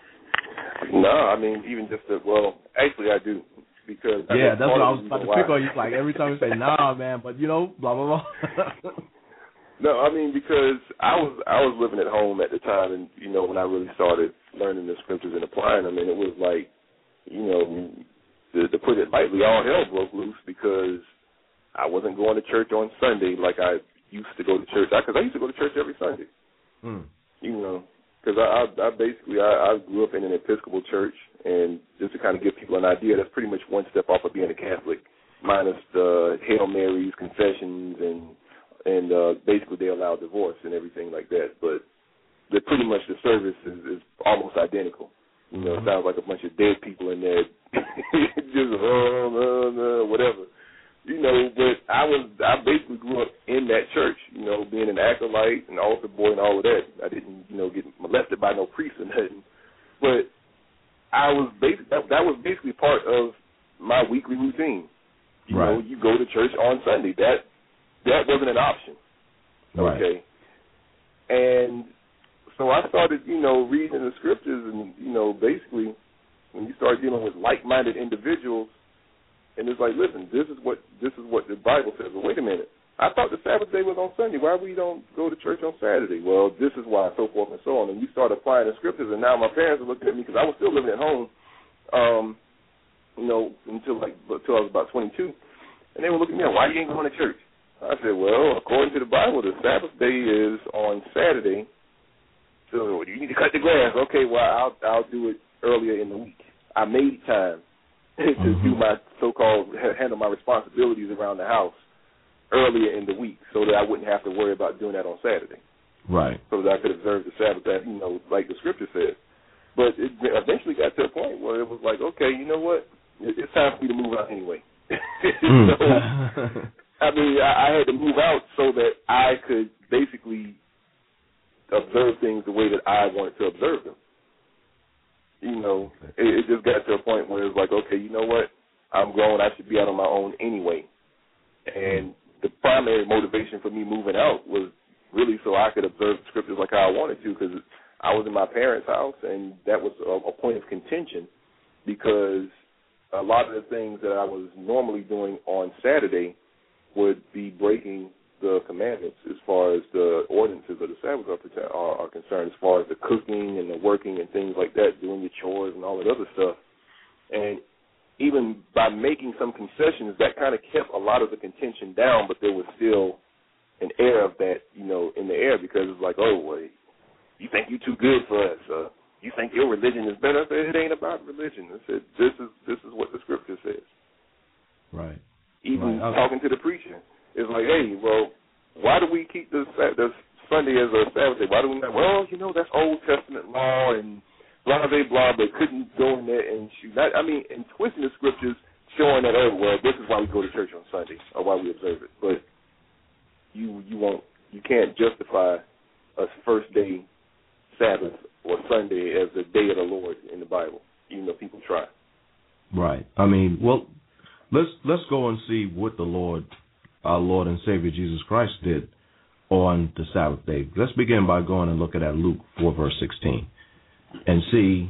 No, I mean, even just the, well, actually I do. Because I yeah, that's what I was about to pick on you. Like every time you say, nah, man, but you know, blah, blah, blah. No, I mean, because I was I was living at home at the time, and, you know, when I really started learning the scriptures and applying them, and it was like, you know, to, to put it lightly, all hell broke loose because I wasn't going to church on Sunday like I used to go to church. Because I, I used to go to church every Sunday, mm. you know, because I, I, I basically, I, I grew up in an Episcopal church, and just to kind of give people an idea, that's pretty much one step off of being a Catholic, minus the Hail Marys, confessions, and and uh, basically they allow divorce and everything like that. But the, pretty much the service is, is almost identical. You know, it sounds like a bunch of dead people in there, just uh, uh, uh, whatever. You know, but I was I basically grew up in that church. You know, being an acolyte and altar boy and all of that. I didn't, you know, get molested by no priest or nothing. But I was basically that, that was basically part of my weekly routine. You right. know, you go to church on Sunday. That that wasn't an option. Right. Okay. And so I started, you know, reading the scriptures, and, you know, basically when you start dealing with like-minded individuals, and it's like, listen, this is what this is what the Bible says. But wait a minute, I thought the Sabbath day was on Sunday. Why we don't go to church on Saturday? Well, this is why, so forth and so on. And you start applying the scriptures, and now my parents are looking at me because I was still living at home, um, you know, until like until I was about twenty-two, and they were looking at me, why you ain't going to church? I said, well, according to the Bible, the Sabbath day is on Saturday. So you need to cut the grass. Okay, well, I'll I'll do it earlier in the week. I made time to mm-hmm. do my so-called handle my responsibilities around the house earlier in the week, so that I wouldn't have to worry about doing that on Saturday. Right. So that I could observe the Sabbath, that, you know, like the scripture says. But it eventually got to a point where it was like, okay, you know what? It's time for me to move out anyway. Mm. so, I mean, I, I had to move out so that I could basically observe things the way that I wanted to observe them. You know, it, it just got to a point where it was like, okay, you know what? I'm grown. I should be out on my own anyway. And the primary motivation for me moving out was really so I could observe the scriptures like how I wanted to, because I was in my parents' house, and that was a, a point of contention because a lot of the things that I was normally doing on Saturday would be breaking the commandments as far as the ordinances of the Sabbath are, are, are concerned, as far as the cooking and the working and things like that, doing your chores and all that other stuff. And even by making some concessions, that kind of kept a lot of the contention down, but there was still an air of that, you know, in the air, because it's like, oh, wait, you think you're too good for us, uh, you think your religion is better? I said, it ain't about religion. I said, this is this is what the scripture says. Right. Even right. talking to the preacher, it's like, hey, well, why do we keep this, this Sunday as a Sabbath day? Why do we not? Well, you know, that's Old Testament law and blah, blah, blah. They couldn't go in there and shoot. I, I mean, and twisting the scriptures, showing that, oh, well, this is why we go to church on Sunday or why we observe it. But you you won't, you can't justify a first day Sabbath or Sunday as the day of the Lord in the Bible, even though people try. Right. I mean, well, let's let's go and see what the Lord, our Lord and Savior Jesus Christ did on the Sabbath day. Let's begin by going and looking at Luke four, verse sixteen, and see,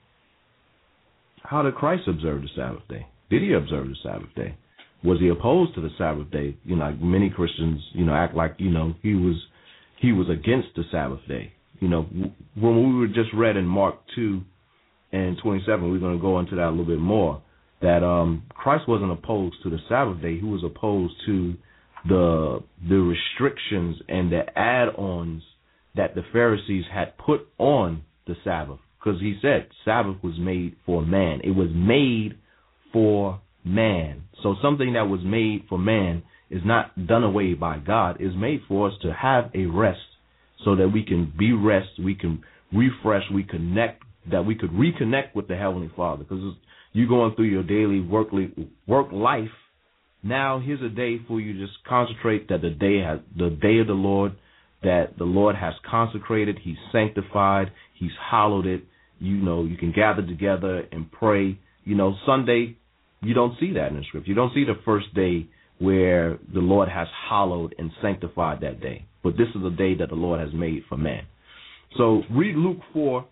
how did Christ observe the Sabbath day? Did he observe the Sabbath day? Was he opposed to the Sabbath day? You know, like many Christians, you know, act like, you know, he was he was against the Sabbath day. You know, when we were just read in Mark two and twenty-seven, we're going to go into that a little bit more, that um, Christ wasn't opposed to the Sabbath day. He was opposed to the the restrictions and the add-ons that the Pharisees had put on the Sabbath, because he said Sabbath was made for man. It was made for man. So something that was made for man is not done away by God. It's made for us to have a rest, so that we can be rest, we can refresh, we connect, that we could reconnect with the Heavenly Father. Because you're going through your daily work work life. Now here's a day for you to just concentrate that the day has the day of the Lord, that the Lord has consecrated, He's sanctified, He's hallowed it. You know, you can gather together and pray. You know, Sunday, you don't see that in the scripture. You don't see the first day where the Lord has hallowed and sanctified that day. But this is a day that the Lord has made for man. So read Luke four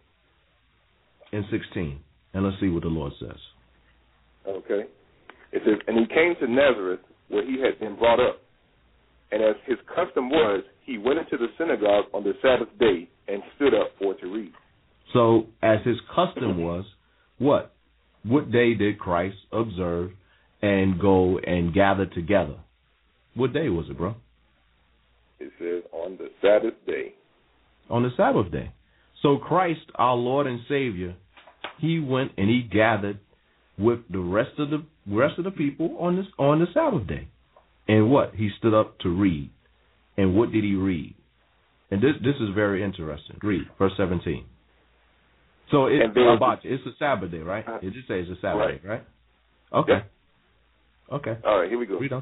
and sixteen, and let's see what the Lord says. Okay. It says, and he came to Nazareth, where he had been brought up. And as his custom was, he went into the synagogue on the Sabbath day and stood up for to read. So as his custom was, what? What day did Christ observe and go and gather together? What day was it, bro? It says on the Sabbath day. On the Sabbath day. So Christ, our Lord and Savior, he went and he gathered with the rest of the rest of the people on this on the Sabbath day. And what? He stood up to read. And what did he read? And this this is very interesting. Read verse seventeen. So it, about it's a Sabbath day, right? It just says it's a Sabbath right. day, right? Okay. Yep. Okay. All right, here we go. Read on.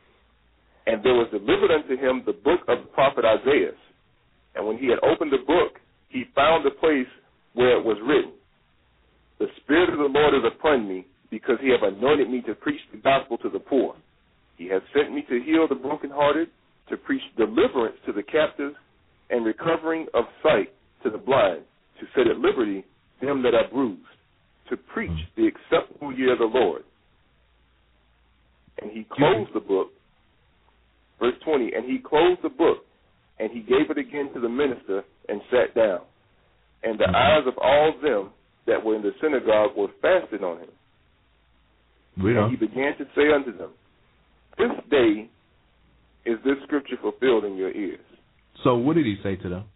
And there was delivered unto him the book of the prophet Isaiah. And when he had opened the book, he found the place where it was written, the Spirit of the Lord is upon me, because he hath anointed me to preach the gospel to the poor. He hath sent me to heal the brokenhearted, to preach deliverance to the captives, and recovering of sight to the blind, to set at liberty them that are bruised, to preach the acceptable year of the Lord. And he closed the book, verse twenty, and he closed the book, and he gave it again to the minister, and sat down. And the eyes of all them that were in the synagogue were fastened on him. Read on. And he began to say unto them, this day is this scripture fulfilled in your ears. So what did he say to them?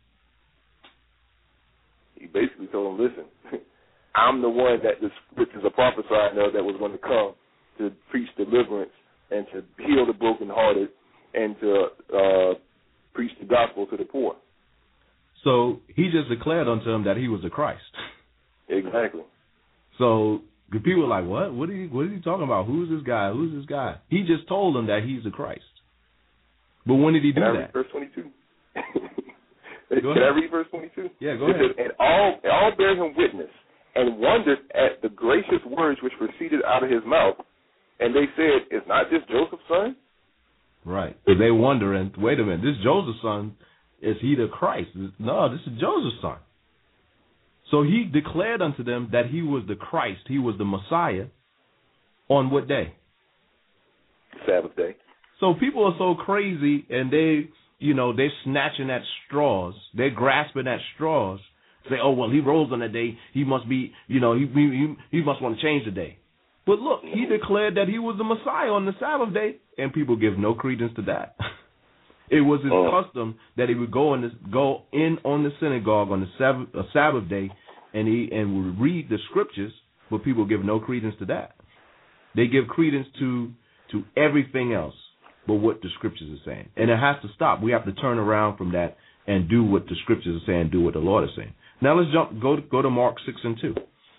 He basically told them, listen, I'm the one that the scriptures are prophesying of that was going to come to preach deliverance and to heal the brokenhearted and to uh, preach the gospel to the poor. So he just declared unto them that he was the Christ. Exactly. So the people were like, what? What are you, what are you talking about? Who's this guy? Who's this guy? He just told them that he's the Christ. But when did he do Can I that? read verse twenty-two? Go Can ahead. I read verse twenty-two? Yeah, go it ahead. Says, and all, all bear him witness, and wondered at the gracious words which proceeded out of his mouth. And they said, is not this Joseph's son? Right. So they wonder, and wait a minute, this Joseph's son, is he the Christ? No, this is Joseph's son. So he declared unto them that he was the Christ, he was the Messiah, On what day? Sabbath day. So people are so crazy, and they, you know, they're snatching at straws. They're grasping at straws. Say, oh, well, he rose on that day. He must be, you know, he he, he must want to change the day. But look, he declared that he was the Messiah on the Sabbath day, and people give no credence to that. It was his oh. custom that he would go in, this, go in on the synagogue on the Sabbath, uh, Sabbath day, and he and would read the scriptures, but people give no credence to that. They give credence to to everything else but what the scriptures are saying. And it has to stop. We have to turn around from that and do what the scriptures are saying, do what the Lord is saying. Now let's jump, go, go to Mark six and two.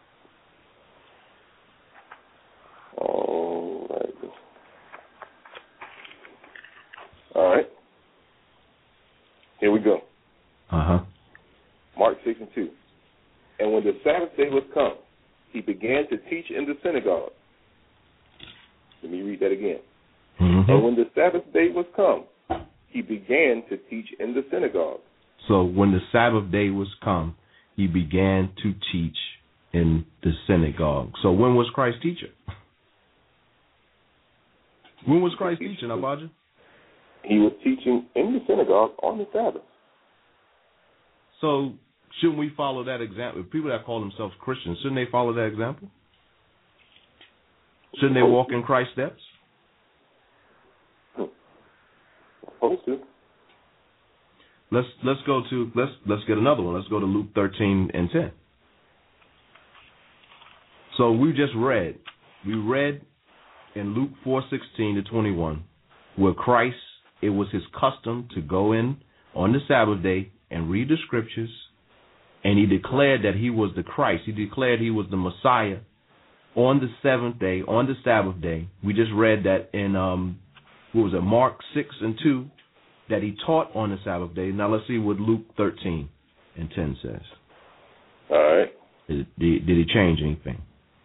All right. All right. Here we go. Uh-huh. Mark six and two. And when the Sabbath day was come, he began to teach in the synagogue. Let me read that again. Mm-hmm. And when the Sabbath day was come, he began to teach in the synagogue. So when the Sabbath day was come, he began to teach in the synagogue. So when was Christ teaching? When was Christ teaching, Abijah? He was teaching in the synagogue on the Sabbath. So shouldn't we follow that example? People that call themselves Christians, shouldn't they follow that example? Shouldn't they walk in Christ's steps? Supposed to. Let's let's go to let's let's get another one. Let's go to Luke thirteen and ten. So we just read we read in Luke four sixteen to twenty one, where Christ, it was his custom to go in on the Sabbath day and read the scriptures, and he declared that he was the Christ. He declared he was the Messiah on the seventh day, on the Sabbath day. We just read that in um, what was it, Mark six and two, that he taught on the Sabbath day. Now let's see what Luke thirteen and ten says. All right. Did, did, did he change anything?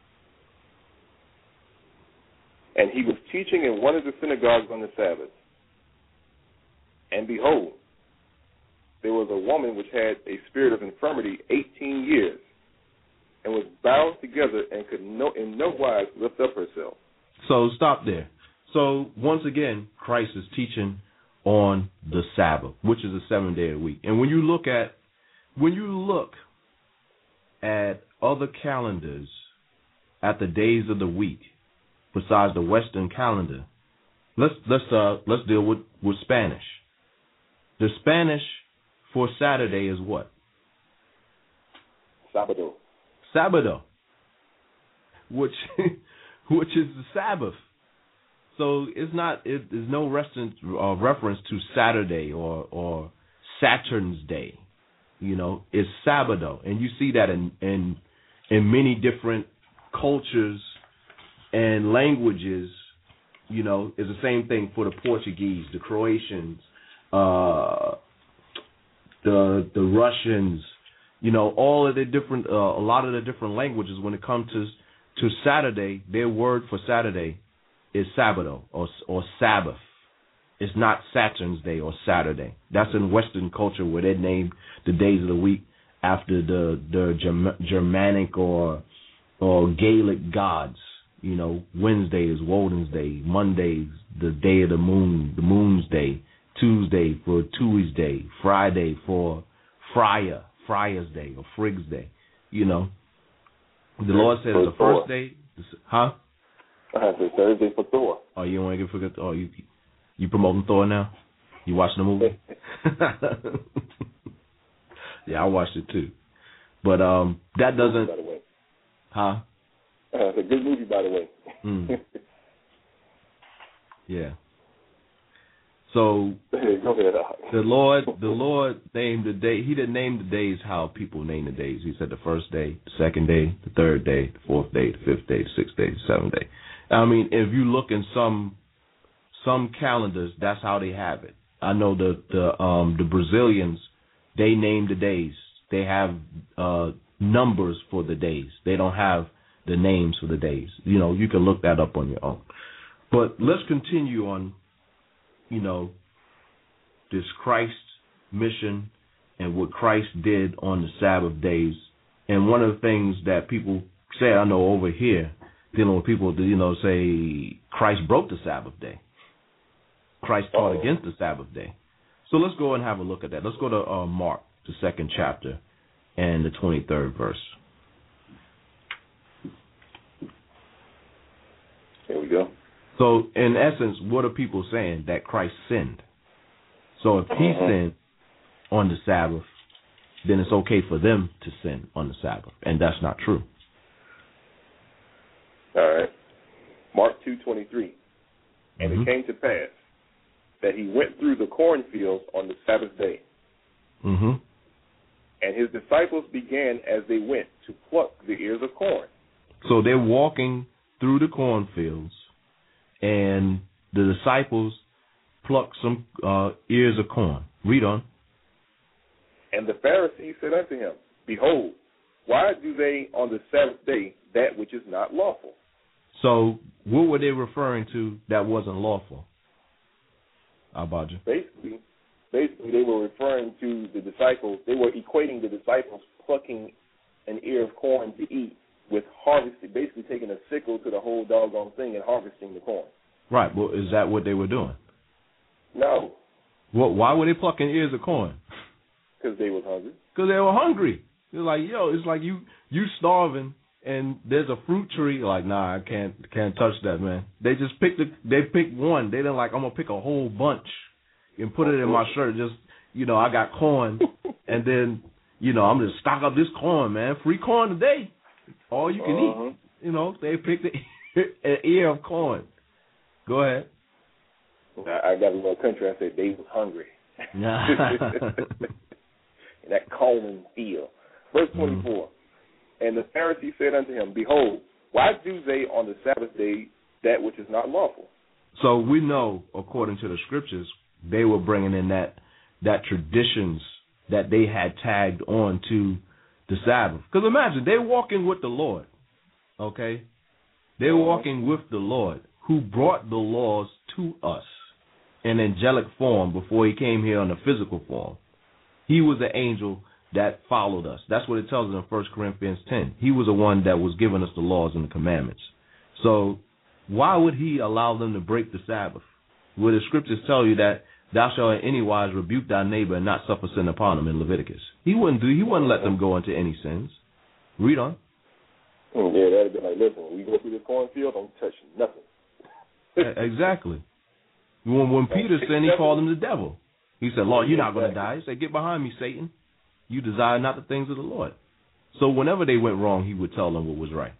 And he was teaching in one of the synagogues on the Sabbath. And behold, there was a woman which had a spirit of infirmity eighteen years, and was bound together and could no, in no wise lift up herself. So stop there. So once again, Christ is teaching on the Sabbath, which is a seven day a week. And when you look at when you look at other calendars, at the days of the week, besides the Western calendar, let's let's uh let's deal with, with Spanish. The Spanish for Saturday is what? Sábado. Sábado, which which is the Sabbath. So it's not. It, there's no reference uh, reference to Saturday or or Saturn's day. You know, it's Sábado, and you see that in in in many different cultures and languages. You know, it's the same thing for the Portuguese, the Croatians, uh, the the Russians. You know, all of the different, uh, a lot of the different languages. When it comes to to Saturday, their word for Saturday is Sábado or or Sabbath. It's not Saturn's day or Saturday. That's in Western culture where they name the days of the week after the the Germ- Germanic or or Gaelic gods. You know, Wednesday is Woden's day. Monday's the day of the moon, the moon's day. Tuesday for Tui's day. Friday for Freya, Freya's day or Frigg's day. You know, the Lord says the first day, huh? I said Thursday for Thor. Oh, you want to get forget? Oh, you you promoting Thor now? You watching the movie? Yeah, I watched it too. But um, that doesn't. By the way. Huh? Uh, it's a good movie, by the way. Mm. Yeah. So Go ahead. the Lord, the Lord named the day. He didn't name the days how people name the days. He said the first day, the second day, the third day, the fourth day, the fifth day, the sixth day, the seventh day. I mean, if you look in some some calendars, that's how they have it. I know the the um, the Brazilians, they name the days. They have uh, numbers for the days. They don't have the names for the days. You know, you can look that up on your own. But let's continue on, you know, this Christ mission and what Christ did on the Sabbath days. And one of the things that people say, I know over here, dealing with people, you know, say Christ broke the Sabbath day. Christ taught Uh-oh. against the Sabbath day. So let's go and have a look at that. Let's go to uh, Mark, the second chapter, and the twenty-third verse. Here we go. So, in essence, what are people saying? That Christ sinned. So if he Uh-huh. sinned on the Sabbath, then it's okay for them to sin on the Sabbath. And that's not true. All right. Mark two twenty-three. And Mhm. it came to pass that he went through the cornfields on the Sabbath day. Mm-hmm. And his disciples began as they went to pluck the ears of corn. So they're walking through the cornfields, and the disciples pluck some uh, ears of corn. Read on. And the Pharisees said unto him, Behold, why do they on the Sabbath day that which is not lawful? So what were they referring to that wasn't lawful? Abaja. Basically, basically they were referring to the disciples. They were equating the disciples plucking an ear of corn to eat with harvesting, basically taking a sickle to the whole doggone thing and harvesting the corn. Right. Well, is that what they were doing? No, Well, why were they plucking ears of corn? because they was hungry. Because they were hungry. They're like, yo, it's like you you starving, and there's a fruit tree. Like, nah, I can't can't touch that, man. They just picked the, they picked one. They didn't like, I'm gonna pick a whole bunch and put it in my shirt. Just, you know, I got corn, and then, you know, I'm gonna stock up this corn, man. Free corn today, all you can Uh-huh. eat. You know, they picked an ear of corn. Go ahead. I, I got a little country. I said they was hungry. Yeah. In that corn field. Verse twenty-four. Mm-hmm. And the Pharisees said unto him, Behold, why do they on the Sabbath day that which is not lawful? So we know, according to the scriptures, they were bringing in that that traditions that they had tagged on to the Sabbath. Because imagine, they're walking with the Lord, okay? They're walking with the Lord, who brought the laws to us in angelic form before he came here in a physical form. He was the angel that followed us. That's what it tells us in First Corinthians ten. He was the one that was giving us the laws and the commandments. So why would he allow them to break the Sabbath? Well, the scriptures tell you that thou shalt in any wise rebuke thy neighbor and not suffer sin upon him in Leviticus. He wouldn't do. He wouldn't let them go into any sins. Read on. Yeah, that'd be like, listen, when we go through this cornfield, don't touch nothing. Exactly. When, when Peter sinned, he called him the devil. He said, Lord, you're not going to die. He said, get behind me, Satan. You desire not the things of the Lord. So whenever they went wrong, he would tell them what was right.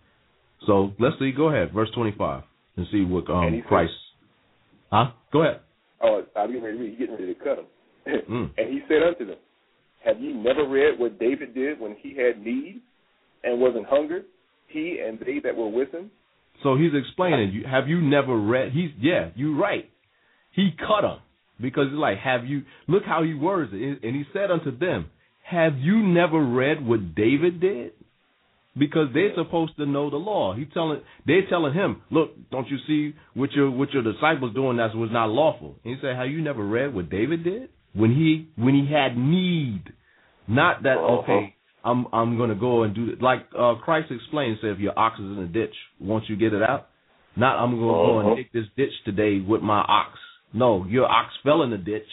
So let's see. Go ahead. Verse twenty-five and see what um, Christ. Said, huh? Go ahead. Oh, I'm getting ready to read. Getting ready to cut him. mm. And he said unto them, Have ye never read what David did when he had need and was in hunger, he and they that were with him? So he's explaining. Have you never read? He's yeah. You're right. He cut them because it's like, have you? Look how he words it. And he said unto them, have you never read what David did? Because they're supposed to know the law. He telling, they're telling him, look, don't you see what your what your disciples doing that was not lawful? And he said, have you never read what David did when he when he had need? Not that okay, I'm I'm gonna go and do it. Like uh, Christ explained, said if your ox is in a ditch, won't you get it out? Not I'm gonna go and dig this ditch today with my ox. No, your ox fell in the ditch.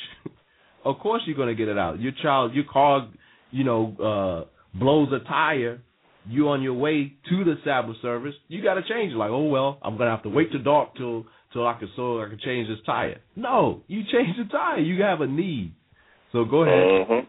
Of course you're gonna get it out. Your child, your car, you know, uh, blows a tire. You on your way to the Sabbath service, you got to change it. Like, oh, well, I'm going to have to wait till dark till till I can so I can change this tire. No, you change the tire. You have a need. So go ahead. Mm-hmm.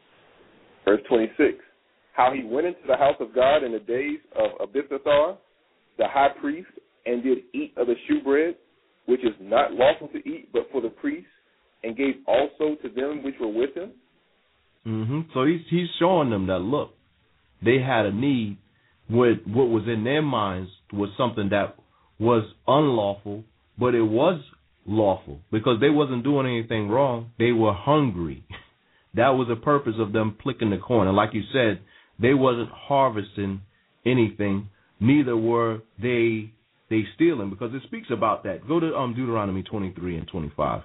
Verse twenty-six. How he went into the house of God in the days of Abiathar, the high priest, and did eat of the shewbread, which is not lawful to eat but for the priests, and gave also to them which were with him. Mm-hmm. So he's, he's showing them that, look, they had a need. What what was in their minds was something that was unlawful, but it was lawful because they wasn't doing anything wrong. They were hungry. That was the purpose of them picking the corn. And like you said, they wasn't harvesting anything. Neither were they they stealing, because it speaks about that. Go to um, Deuteronomy twenty-three and twenty-five.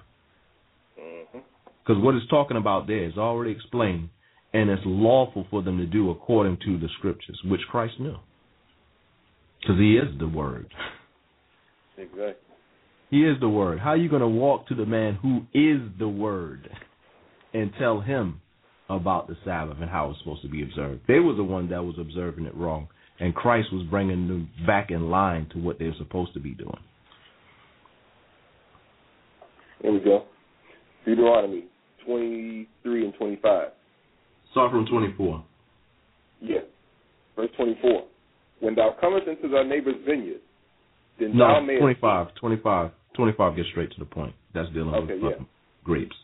Because mm-hmm. what it's talking about there is already explained. And it's lawful for them to do according to the scriptures, which Christ knew. Because he is the Word. Exactly. He is the Word. How are you going to walk to the man who is the Word and tell him about the Sabbath and how it's supposed to be observed? They were the one that was observing it wrong, and Christ was bringing them back in line to what they're supposed to be doing. There we go. Deuteronomy twenty-three and twenty-five. Start from twenty-four. Yeah. Verse twenty-four. When thou comest into thy neighbor's vineyard, then no, thou mayest... twenty-five, twenty-five, twenty-five gets straight to the point. That's dealing okay, with yeah. grapes.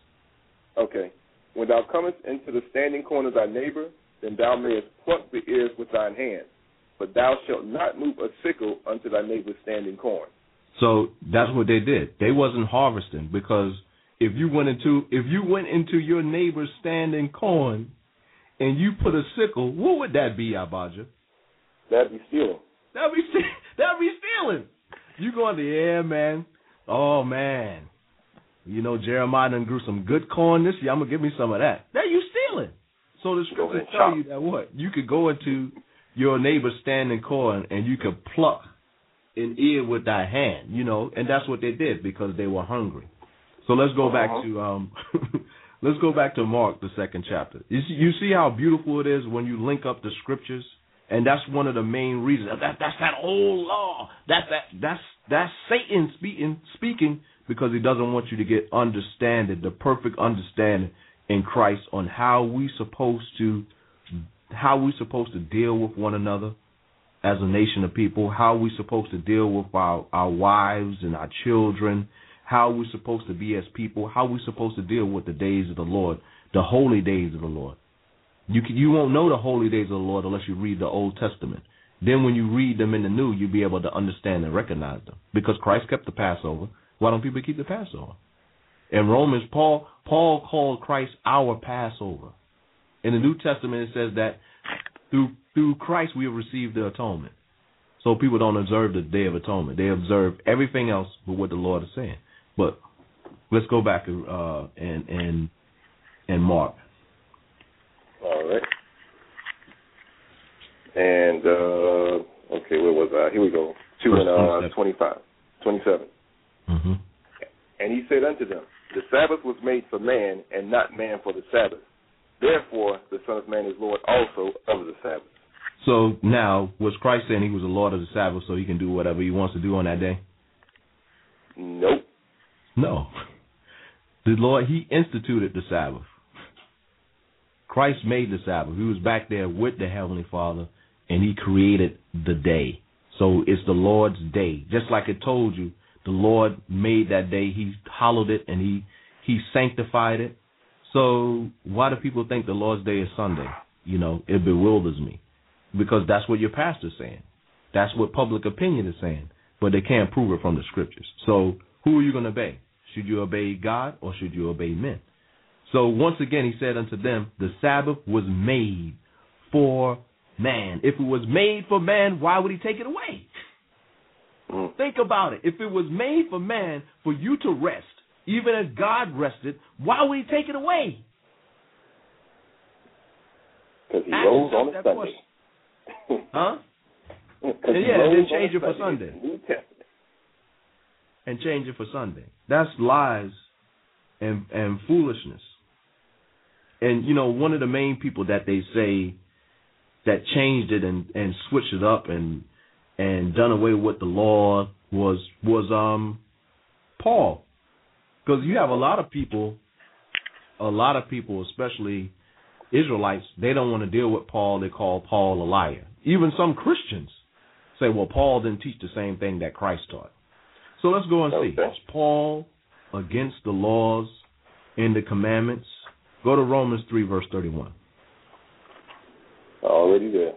Okay. When thou comest into the standing corn of thy neighbor, then thou mayest pluck the ears with thine hand, but thou shalt not move a sickle unto thy neighbor's standing corn. So that's what they did. They wasn't harvesting, because if you went into if you went into your neighbor's standing corn and you put a sickle, what would that be, Abaja? That'd be stealing. That'd be that'd be stealing. You going to yeah, man. Oh man, you know Jeremiah done grew some good corn this year. I'm gonna give me some of that. That you stealing. So the scriptures tell you that what you could go into your neighbor's standing corn and you could pluck an ear with thy hand, you know, and that's what they did because they were hungry. So let's go back uh-huh. to um, let's go back to Mark, the second chapter. You see, you see how beautiful it is when you link up the scriptures, and that's one of the main reasons. That that's that old law. That's that that's that's Satan speaking speaking because he doesn't want you to get understanding, the perfect understanding in Christ on how we supposed to how we supposed to deal with one another as a nation of people, how we supposed to deal with our, our wives and our children, how we're supposed to be as people, how we're supposed to deal with the days of the Lord, the holy days of the Lord. You can, you won't know the holy days of the Lord unless you read the Old Testament. Then when you read them in the New, you'll be able to understand and recognize them. Because Christ kept the Passover, why don't people keep the Passover? In Romans, Paul Paul called Christ our Passover. In the New Testament, it says that through through Christ we have received the atonement. So people don't observe the Day of Atonement. They observe everything else but what the Lord is saying. But let's go back to uh, and and and Mark. All right. And uh, okay, where was I? Here we go. Two and uh, twenty-five, twenty-seven. Mm-hmm. And he said unto them, the Sabbath was made for man, and not man for the Sabbath. Therefore, the Son of Man is Lord also of the Sabbath. So now, was Christ saying he was the Lord of the Sabbath so he can do whatever he wants to do on that day? Nope. No. The Lord, he instituted the Sabbath. Christ made the Sabbath. He was back there with the Heavenly Father, and he created the day. So it's the Lord's day. Just like it told you, the Lord made that day. He hallowed it, and he, he sanctified it. So why do people think the Lord's Day is Sunday? You know, it bewilders me because that's what your pastor's saying. That's what public opinion is saying, but they can't prove it from the scriptures. So who are you going to obey? Should you obey God or should you obey men? So once again, he said unto them, the Sabbath was made for man. If it was made for man, why would he take it away? Mm. Think about it. If it was made for man, for you to rest, even as God rested, why would he take it away? Because he rose on a Sunday. Huh? And yeah, and then change it for Sunday. New Testament. And change it for Sunday. That's lies and and foolishness. And, you know, one of the main people that they say that changed it and, and switched it up and and done away with the law was was um Paul. Because you have a lot of people, a lot of people, especially Israelites, they don't want to deal with Paul. They call Paul a liar. Even some Christians say, well, Paul didn't teach the same thing that Christ taught. So let's go and see. Okay. Is Paul against the laws and the commandments? Go to Romans three, verse thirty-one. Already there.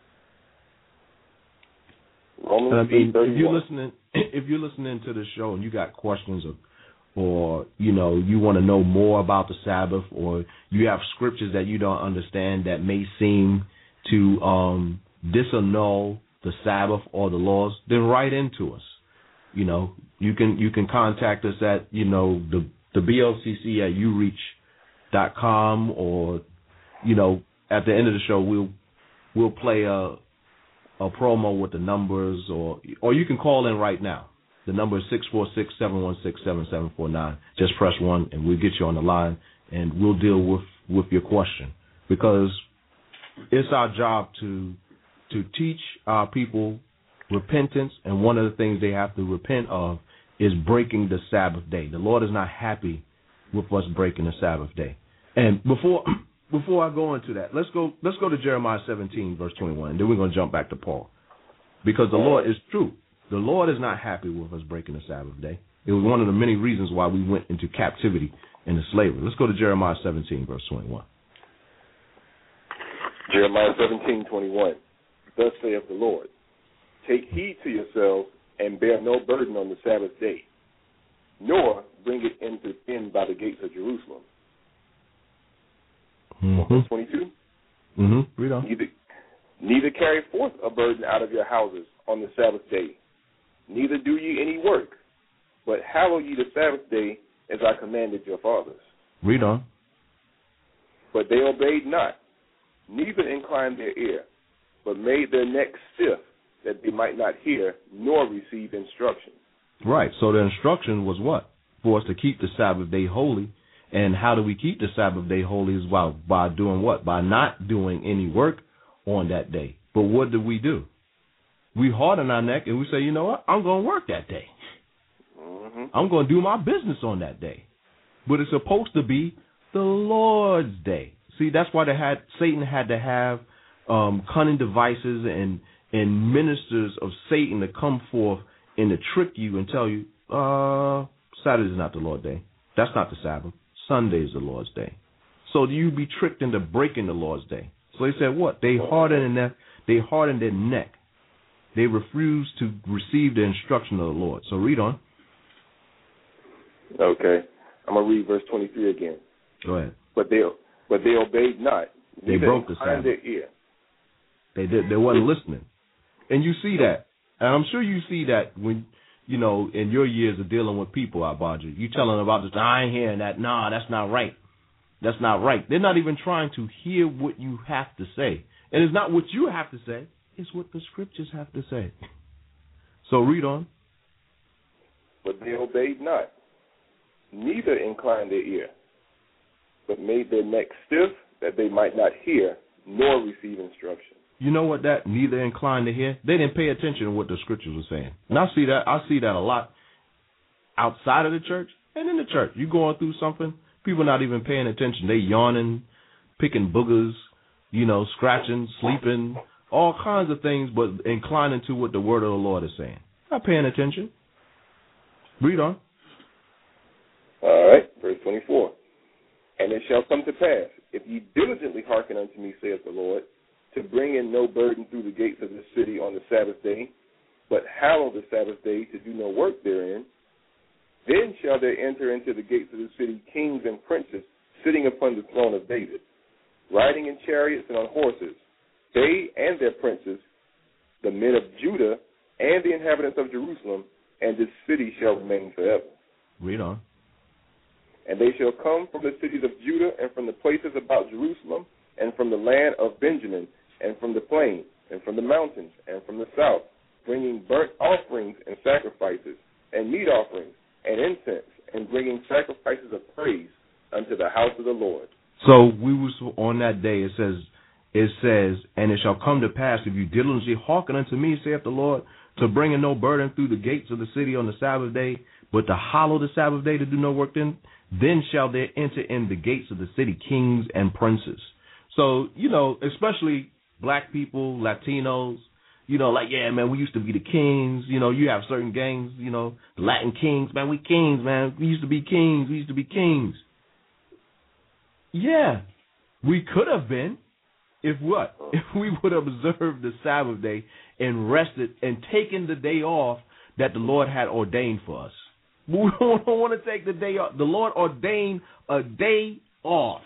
Romans I mean, three thirty-one. if you're listening, if you're listening to the show and you got questions of, or, you know, you want to know more about the Sabbath, or you have scriptures that you don't understand that may seem to um, disannul the Sabbath or the laws, then write into us. You know, you can you can contact us at, you know, the the B L C C at u reach dot com, or, you know, at the end of the show we'll we'll play a a promo with the numbers, or or you can call in right now. The number is six four six, seven one six, seven seven four nine. Just press one, and we'll get you on the line, and we'll deal with, with your question. Because it's our job to to teach our people repentance, and one of the things they have to repent of is breaking the Sabbath day. The Lord is not happy with us breaking the Sabbath day. And before before I go into that, let's go let's go to Jeremiah seventeen, verse twenty-one, and then we're going to jump back to Paul. Because the Lord is true. The Lord is not happy with us breaking the Sabbath day. It was one of the many reasons why we went into captivity and into slavery. Let's go to Jeremiah seventeen, verse twenty-one. Jeremiah seventeen, twenty-one. Thus saith the Lord, take heed to yourselves and bear no burden on the Sabbath day, nor bring it into in by the gates of Jerusalem. Mm-hmm. Verse twenty-two. Mm-hmm. Read on. Neither, neither carry forth a burden out of your houses on the Sabbath day, neither do ye any work, but hallow ye the Sabbath day as I commanded your fathers. Read on. But they obeyed not, neither inclined their ear, but made their neck stiff, that they might not hear nor receive instruction. Right. So the instruction was what? For us to keep the Sabbath day holy. And how do we keep the Sabbath day holy? Is by, by doing what? By not doing any work on that day. But what do we do? We harden our neck and we say, you know what? I'm going to work that day. Mm-hmm. I'm going to do my business on that day. But it's supposed to be the Lord's day. See, that's why they had Satan had to have um, cunning devices and and ministers of Satan to come forth and to trick you and tell you, uh, Saturday is not the Lord's day. That's not the Sabbath. Sunday is the Lord's day. So you be tricked into breaking the Lord's day. So they said what? They hardened their they hardened their neck. They refused to receive the instruction of the Lord. So read on. Okay. I'm gonna read verse twenty-three again. Go ahead. But they but they obeyed not. They broke the Sabbath. Their ear. They did. They wasn't listening. And you see that. And I'm sure you see that when, you know, in your years of dealing with people, Abaja. You telling them about this, I ain't hearing that. Nah, that's not right. That's not right. They're not even trying to hear what you have to say. And it's not what you have to say. It's what the scriptures have to say. So read on. But they obeyed not, neither inclined their ear, but made their neck stiff, that they might not hear nor receive instruction. You know what that neither inclined to hear? They didn't pay attention to what the scriptures were saying. And I see that I see that a lot outside of the church and in the church. You going through something, people not even paying attention. They yawning, picking boogers, you know, scratching, sleeping, all kinds of things, but inclining to what the word of the Lord is saying. Not paying attention. Read on. All right, verse twenty-four. And it shall come to pass, if ye diligently hearken unto me, saith the Lord, to bring in no burden through the gates of this city on the Sabbath day, but hallow the Sabbath day to do no work therein, then shall there enter into the gates of the city kings and princes sitting upon the throne of David, riding in chariots and on horses, they and their princes, the men of Judah and the inhabitants of Jerusalem, and this city shall remain forever. Read on. And they shall come from the cities of Judah and from the places about Jerusalem and from the land of Benjamin and from the plain and from the mountains and from the south, bringing burnt offerings and sacrifices and meat offerings and incense, and bringing sacrifices of praise unto the house of the Lord. So we was on that day, it says, it says, and it shall come to pass, if you diligently hearken unto me, saith the Lord, to bring in no burden through the gates of the city on the Sabbath day, but to hallow the Sabbath day to do no work then, then shall there enter in the gates of the city kings and princes. So, you know, especially black people, Latinos, you know, like, yeah, man, we used to be the kings. You know, you have certain gangs, you know, the Latin kings, man, we kings, man. We used to be kings. We used to be kings. Yeah, we could have been if what? If we would have observed the Sabbath day and rested and taken the day off that the Lord had ordained for us. We don't want to take the day off. The Lord ordained a day off.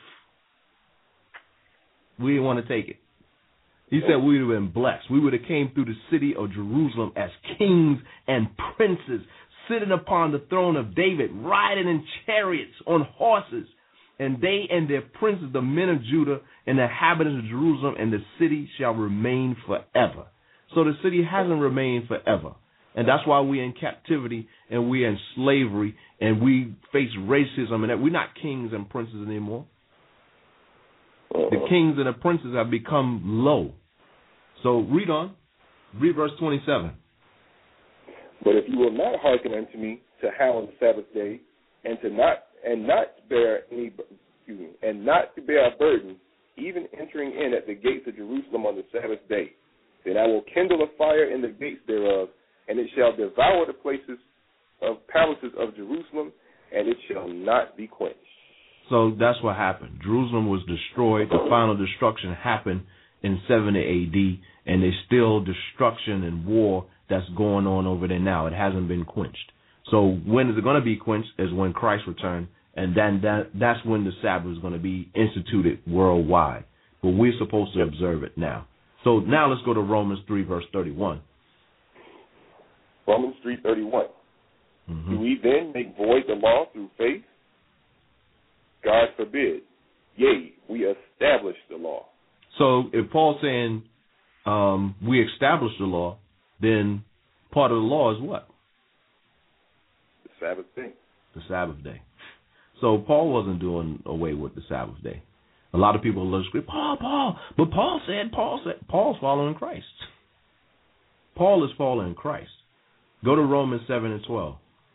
We didn't want to take it. He said we would have been blessed. We would have came through the city of Jerusalem as kings and princes, sitting upon the throne of David, riding in chariots on horses. And they and their princes, the men of Judah, and the inhabitants of Jerusalem, and the city shall remain forever. So the city hasn't remained forever. And that's why we're in captivity and we're in slavery and we face racism and that we're not kings and princes anymore. Uh-huh. The kings and the princes have become low. So read on. Read verse twenty-seven. But if you will not hearken unto me to hallow the Sabbath day, and to not and not bear any excuse me, and not to bear a burden, even entering in at the gates of Jerusalem on the Sabbath day, then I will kindle a fire in the gates thereof, and it shall devour the places of palaces of Jerusalem, and it shall not be quenched. So that's what happened. Jerusalem was destroyed. The final destruction happened in seventy A D, and there's still destruction and war that's going on over there now. It hasn't been quenched. So when is it going to be quenched is when Christ returns, and then that, that's when the Sabbath is going to be instituted worldwide. But we're supposed to observe it now. So now let's go to Romans three, verse thirty-one. Romans three thirty-one. Mm-hmm. Do we then make void the law through faith? God forbid. Yea, we establish the law. So if Paul's saying um, we establish the law, then part of the law is what? The Sabbath day. The Sabbath day. So Paul wasn't doing away with the Sabbath day. A lot of people love to scream, Paul, Paul. But Paul said, Paul said, Paul's following Christ. Paul is following Christ. Go to Romans seven and twelve.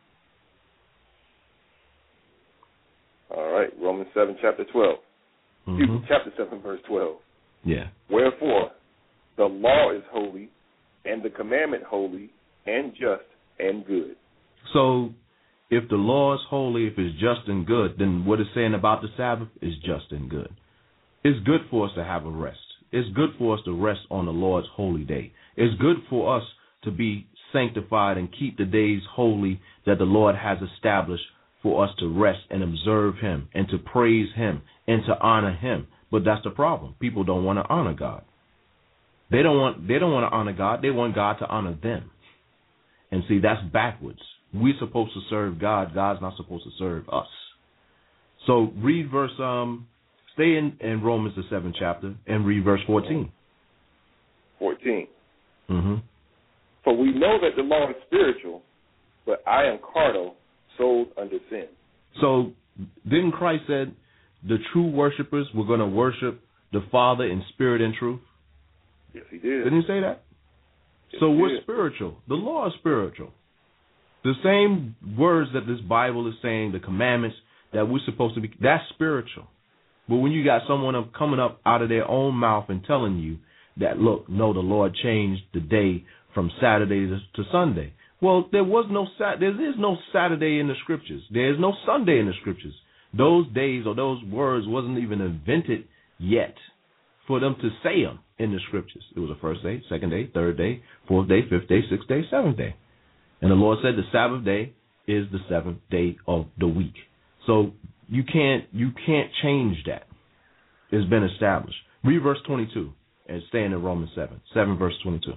All right, Romans seven, chapter twelve. Mm-hmm. Chapter seven, verse twelve. Yeah. Wherefore, the law is holy, and the commandment holy, and just, and good. So, if the law is holy, if it's just and good, then what it's saying about the Sabbath is just and good. It's good for us to have a rest. It's good for us to rest on the Lord's holy day. It's good for us to be sanctified and keep the days holy that the Lord has established for us to rest and observe Him and to praise Him and to honor Him. But that's the problem. People don't want to honor God. They don't want they don't want to honor God. They want God to honor them. And see, that's backwards. We're supposed to serve God. God's not supposed to serve us. So read verse um stay in, in Romans the seventh chapter and read verse fourteen. Fourteen. Mm-hmm. For we know that the law is spiritual, but I am carnal, sold under sin. So didn't Christ said the true worshipers were going to worship the Father in spirit and truth? Yes, he did. Didn't he say that? Yes, so we're did. spiritual. The law is spiritual. The same words that this Bible is saying, the commandments that we're supposed to be, that's spiritual. But when you got someone up coming up out of their own mouth and telling you that, look, no, the Lord changed the day from Saturday to, to Sunday. Well, there was no there is no Saturday in the Scriptures. There is no Sunday in the Scriptures. Those days or those words wasn't even invented yet for them to say them in the Scriptures. It was the first day, second day, third day, fourth day, fifth day, sixth day, seventh day. And the Lord said the Sabbath day is the seventh day of the week. So you can't you can't change that. It's been established. Read verse twenty-two and stay in Romans seven. seven verse twenty-two.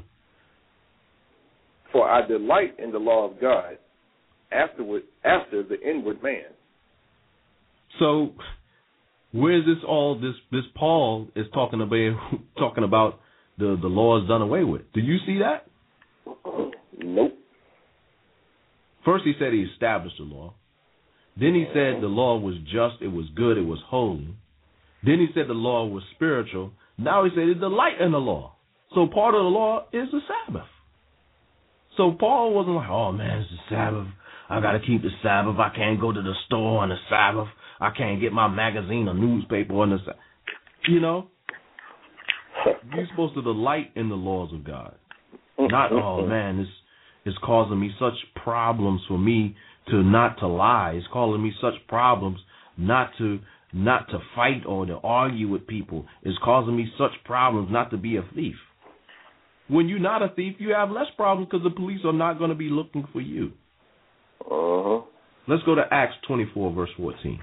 For I delight in the law of God afterward, after the inward man. So where's this all this this Paul is talking about talking about the, the law is done away with? Do you see that? Nope. First he said he established the law. Then he said the law was just, it was good, it was holy. Then he said the law was spiritual. Now he said he delight in the law. So part of the law is the Sabbath. So Paul wasn't like, oh man, it's the Sabbath. I got to keep the Sabbath. I can't go to the store on the Sabbath. I can't get my magazine or newspaper on the Sabbath. You know? You're supposed to delight in the laws of God. Not, oh man, it's, it's causing me such problems for me to not to lie. It's causing me such problems not to not to fight or to argue with people. It's causing me such problems not to be a thief. When you're not a thief, you have less problems because the police are not going to be looking for you. Uh-huh. Let's go to Acts twenty-four, verse fourteen.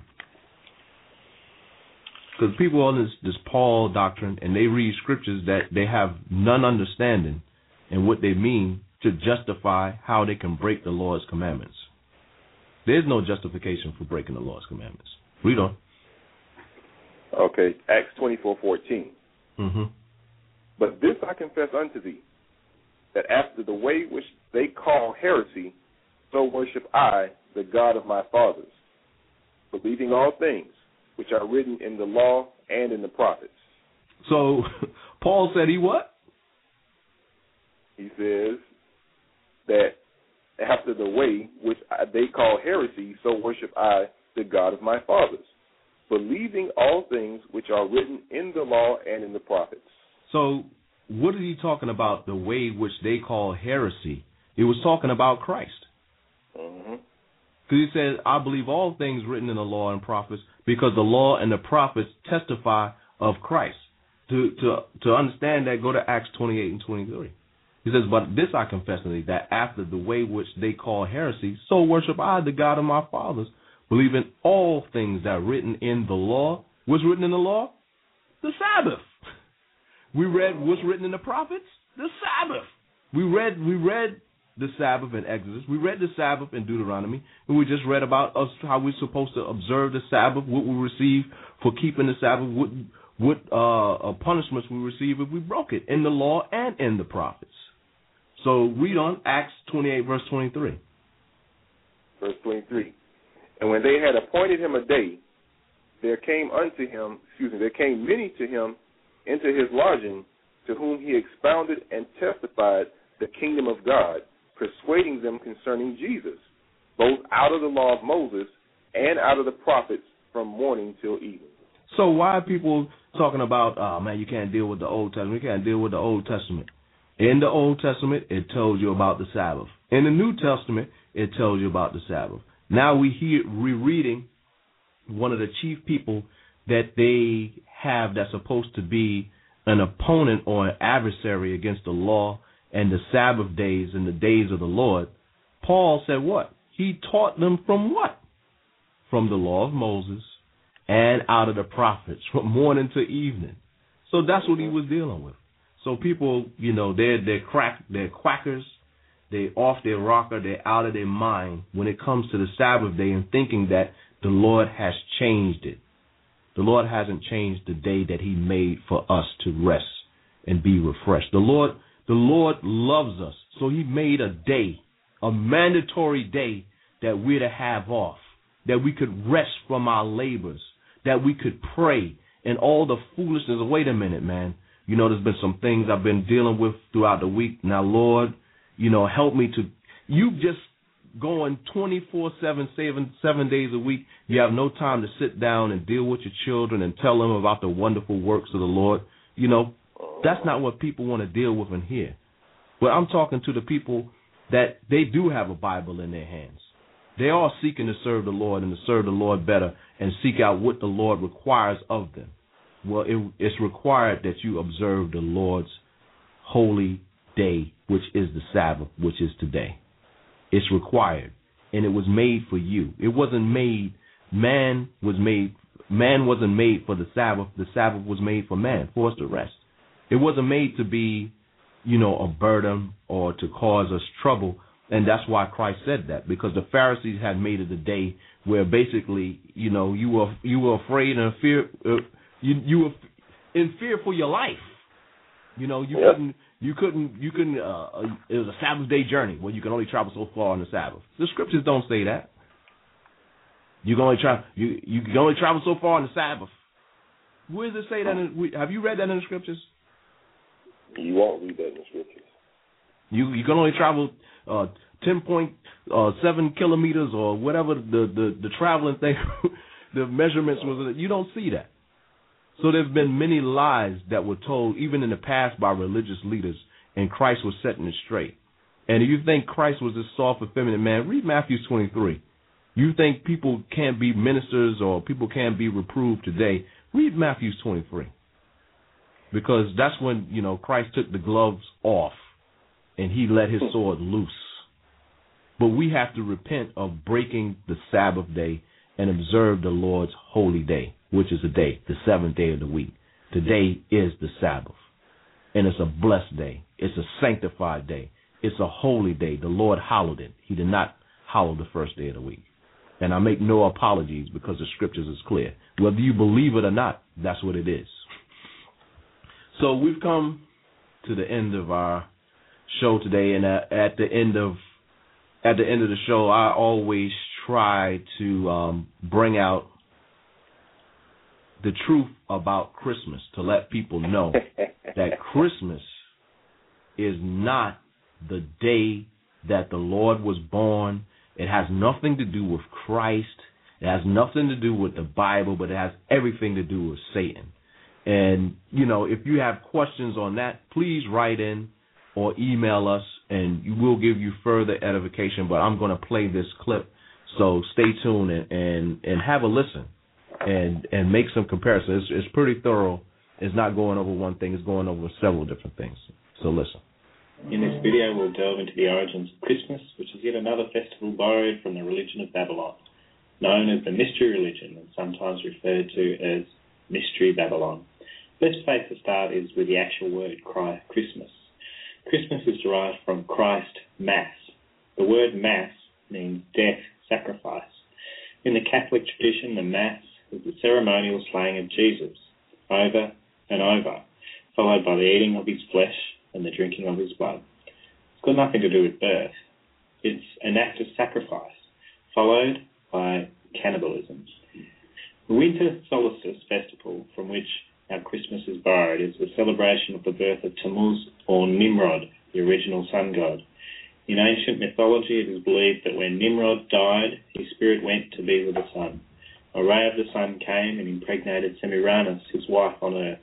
Because people on this, this Paul doctrine, and they read scriptures that they have none understanding and what they mean to justify how they can break the Lord's commandments. There's no justification for breaking the Lord's commandments. Read on. Okay, Acts twenty-four fourteen. Mm-hmm. But this I confess unto thee, that after the way which they call heresy, so worship I, the God of my fathers, believing all things which are written in the law and in the prophets. So Paul said he what? He says that after the way which they call heresy, so worship I, the God of my fathers, believing all things which are written in the law and in the prophets. So what is he talking about, the way which they call heresy? He was talking about Christ. Mm-hmm. Because he said, I believe all things written in the law and prophets, because the law and the prophets testify of Christ. To to to understand that, go to Acts twenty-eight and twenty-three. He says, but this I confess unto thee, that after the way which they call heresy, so worship I the God of my fathers, believing all things that are written in the law. What's written in the law? The Sabbath. We read what's written in the prophets? The Sabbath. We read we read the Sabbath in Exodus. We read the Sabbath in Deuteronomy. And we just read about us, how we're supposed to observe the Sabbath, what we receive for keeping the Sabbath, what, what uh, punishments we receive if we broke it, in the law and in the prophets. So read on Acts twenty-eight, verse twenty-three. Verse twenty-three. And when they had appointed him a day, there came unto him, excuse me, there came many to him into his lodging, to whom he expounded and testified the kingdom of God, persuading them concerning Jesus, both out of the law of Moses and out of the prophets from morning till evening. So why are people talking about, oh, man, you can't deal with the Old Testament, you can't deal with the Old Testament? In the Old Testament, it tells you about the Sabbath. In the New Testament, it tells you about the Sabbath. Now we hear rereading one of the chief people that they have that's supposed to be an opponent or an adversary against the law and the Sabbath days and the days of the Lord. Paul said what? He taught them from what? From the law of Moses and out of the prophets, from morning to evening. So that's what he was dealing with. So people, you know, they're they're crack, they're quackers, they're off their rocker, they're out of their mind when it comes to the Sabbath day and thinking that the Lord has changed it. The Lord hasn't changed the day that he made for us to rest and be refreshed. The Lord, the Lord loves us, so he made a day, a mandatory day that we're to have off, that we could rest from our labors, that we could pray and all the foolishness. Wait a minute, man. You know, there's been some things I've been dealing with throughout the week. Now, Lord, you know, help me to, you just going twenty-four seven, seven, seven days a week. You have no time to sit down and deal with your children and tell them about the wonderful works of the Lord. You know, that's not what people want to deal with and hear. But I'm talking to the people that they do have a Bible in their hands. They are seeking to serve the Lord and to serve the Lord better and seek out what the Lord requires of them. Well, it, it's required that you observe the Lord's holy day, which is the Sabbath, which is today. It's required, and it was made for you. It wasn't made, man was made, man wasn't made for the Sabbath. The Sabbath was made for man, for us to rest. It wasn't made to be, you know, a burden or to cause us trouble, and that's why Christ said that, because the Pharisees had made it a day where basically, you know, you were you were afraid and fear, uh, you you were in fear for your life. You know, you yep. couldn't. You couldn't, you couldn't, uh, it was a Sabbath day journey where you can only travel so far on the Sabbath. The scriptures don't say that. You can only travel, you, you can only travel so far on the Sabbath. Where does it say that? In, have you read that in the scriptures? You won't read that in the scriptures. You you can only travel uh, ten point seven kilometers or whatever the, the, the traveling thing, the measurements was. You don't see that. So there have been many lies that were told, even in the past, by religious leaders, and Christ was setting it straight. And if you think Christ was this soft and feminine man, read Matthew twenty-three. You think people can't be ministers or people can't be reproved today, read Matthew twenty-three. Because that's when, you know, Christ took the gloves off and he let his sword loose. But we have to repent of breaking the Sabbath day and observe the Lord's holy day, which is a day, the seventh day of the week. Today is the Sabbath, and it's a blessed day. It's a sanctified day. It's a holy day. The Lord hallowed it. He did not hallow the first day of the week. And I make no apologies because the scriptures is clear. Whether you believe it or not, that's what it is. So we've come to the end of our show today, and at, at the end of at the end of the show, I always try to um, bring out the truth about Christmas to let people know that Christmas is not the day that the Lord was born. It has nothing to do with Christ. It has nothing to do with the Bible, but it has everything to do with Satan. And, you know, if you have questions on that, please write in or email us, and we'll give you further edification. But I'm going to play this clip, so stay tuned and, and, and have a listen and, and make some comparisons. It's, it's pretty thorough. It's not going over one thing. It's going over several different things. So listen. In this video, we'll delve into the origins of Christmas, which is yet another festival borrowed from the religion of Babylon, known as the Mystery Religion and sometimes referred to as Mystery Babylon. First place to start is with the actual word, Christmas. Christmas is derived from Christ Mass. The word Mass means death, sacrifice. In the Catholic tradition, the Mass is the ceremonial slaying of Jesus over and over, followed by the eating of his flesh and the drinking of his blood. It's got nothing to do with birth. It's an act of sacrifice, followed by cannibalism. The Winter Solstice Festival, from which our Christmas is borrowed, is the celebration of the birth of Tammuz or Nimrod, the original sun god. In ancient mythology, it is believed that when Nimrod died, his spirit went to be with the sun. A ray of the sun came and impregnated Semiramis, his wife on earth.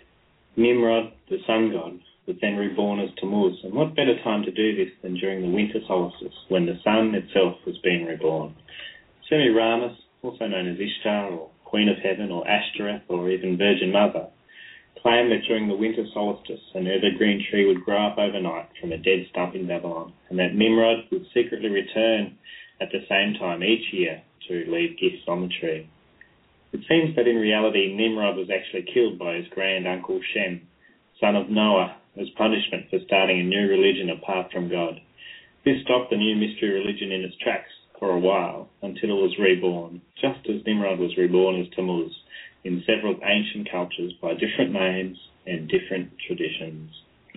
Nimrod, the sun god, was then reborn as Tammuz, and what better time to do this than during the winter solstice, when the sun itself was being reborn. Semiramis, also known as Ishtar, or Queen of Heaven, or Ashtoreth, or even Virgin Mother, claimed that during the winter solstice an evergreen tree would grow up overnight from a dead stump in Babylon, and that Nimrod would secretly return at the same time each year to leave gifts on the tree. It seems that in reality Nimrod was actually killed by his grand uncle Shem, son of Noah, as punishment for starting a new religion apart from God. This stopped the new mystery religion in its tracks for a while until it was reborn, just as Nimrod was reborn as Tammuz, in several ancient cultures by different names and different traditions.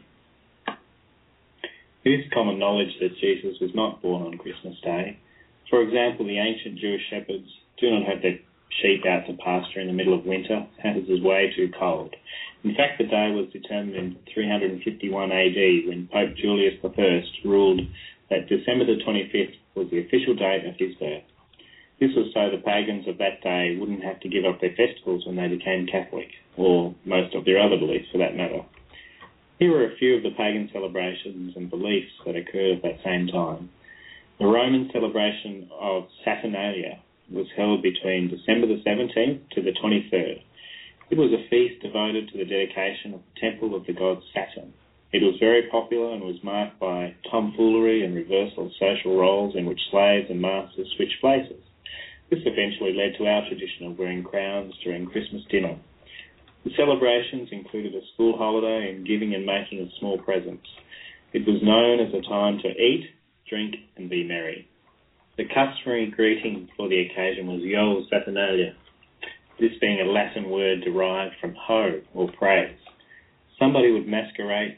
It is common knowledge that Jesus was not born on Christmas Day. For example, the ancient Jewish shepherds do not have their sheep out to pasture in the middle of winter, as it is way too cold. In fact, the day was determined in three hundred fifty-one A D when Pope Julius the First ruled that December the twenty-fifth was the official date of his birth. This was so the pagans of that day wouldn't have to give up their festivals when they became Catholic, or most of their other beliefs for that matter. Here are a few of the pagan celebrations and beliefs that occurred at that same time. The Roman celebration of Saturnalia was held between December the seventeenth to the twenty-third. It was a feast devoted to the dedication of the temple of the god Saturn. It was very popular and was marked by tomfoolery and reversal of social roles in which slaves and masters switched places. This eventually led to our tradition of wearing crowns during Christmas dinner. The celebrations included a school holiday and giving and making of small presents. It was known as a time to eat, drink, and be merry. The customary greeting for the occasion was Yo Saturnalia, this being a Latin word derived from ho, or praise. Somebody would masquerade,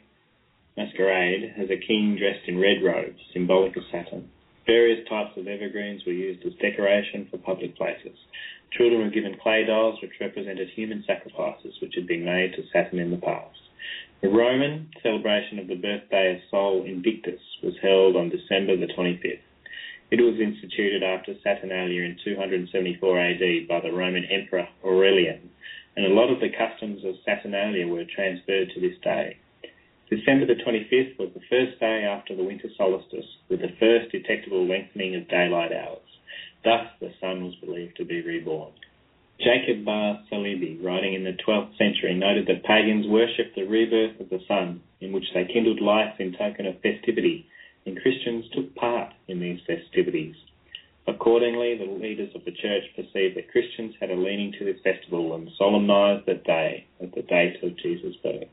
masquerade as a king dressed in red robes, symbolic of Saturn. Various types of evergreens were used as decoration for public places. Children were given clay dolls which represented human sacrifices which had been made to Saturn in the past. The Roman celebration of the birthday of Sol Invictus was held on December the twenty-fifth. It was instituted after Saturnalia in two hundred seventy-four A D by the Roman Emperor Aurelian, and a lot of the customs of Saturnalia were transferred to this day. December the twenty-fifth was the first day after the winter solstice, with the first detectable lengthening of daylight hours. Thus, the sun was believed to be reborn. Jacob Bar Salibi, writing in the twelfth century, noted that pagans worshipped the rebirth of the sun, in which they kindled lights in token of festivity, and Christians took part in these festivities. Accordingly, the leaders of the church perceived that Christians had a leaning to this festival and solemnised that day as the date of Jesus' birth.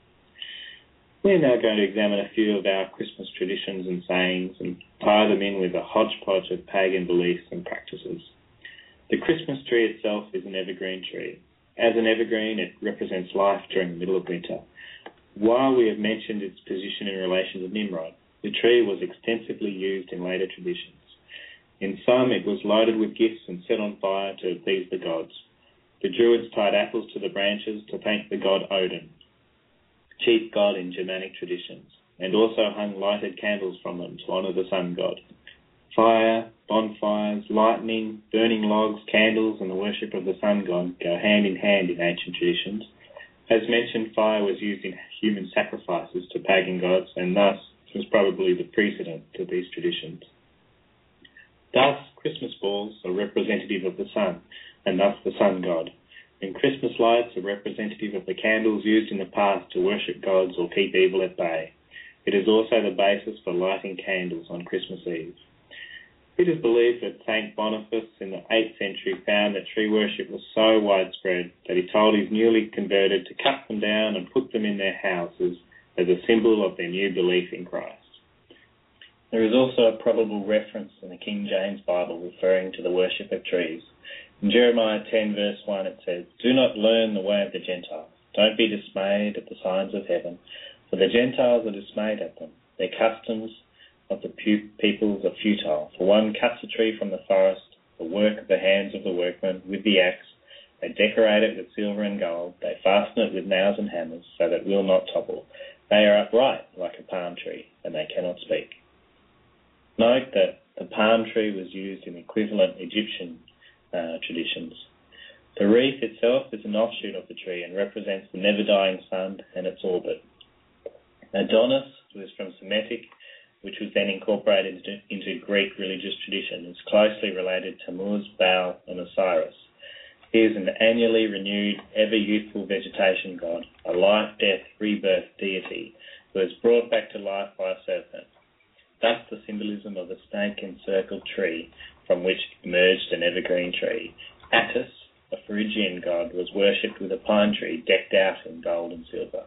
We're now going to examine a few of our Christmas traditions and sayings and tie them in with a hodgepodge of pagan beliefs and practices. The Christmas tree itself is an evergreen tree. As an evergreen, it represents life during the middle of winter. While we have mentioned its position in relation to Nimrod, The tree was extensively used in later traditions. In some, it was loaded with gifts and set on fire to appease the gods. The Druids tied apples to the branches to thank the god Odin, chief god in Germanic traditions, and also hung lighted candles from them to honour the sun god. Fire, bonfires, lightning, burning logs, candles, and the worship of the sun god go hand in hand in ancient traditions. As mentioned, fire was used in human sacrifices to pagan gods, and thus was probably the precedent to these traditions. Thus, Christmas balls are representative of the sun, and thus the sun god, and Christmas lights are representative of the candles used in the past to worship gods or keep evil at bay. It is also the basis for lighting candles on Christmas Eve. It is believed that Saint Boniface in the eighth century found that tree worship was so widespread that he told his newly converted to cut them down and put them in their houses as a symbol of their new belief in Christ. There is also a probable reference in the King James Bible referring to the worship of trees. In Jeremiah ten verse one it says, "Do not learn the way of the Gentiles. Don't be dismayed at the signs of heaven, for the Gentiles are dismayed at them. Their customs of the pu- peoples are futile. For one cuts a tree from the forest, the work of the hands of the workmen, with the axe. They decorate it with silver and gold. They fasten it with nails and hammers, so that it will not topple. They are upright like a palm tree, and they cannot speak." Note that the palm tree was used in equivalent Egyptian uh, traditions. The wreath itself is an offshoot of the tree and represents the never-dying sun and its orbit. Adonis was from Semitic, which was then incorporated into, into Greek religious tradition, is closely related to Tammuz, Baal, and Osiris. He is an annually renewed, ever-youthful vegetation god, a life, death, rebirth deity who is brought back to life by a serpent. Thus the symbolism of a snake-encircled tree from which emerged an evergreen tree. Attis, a Phrygian god, was worshipped with a pine tree decked out in gold and silver.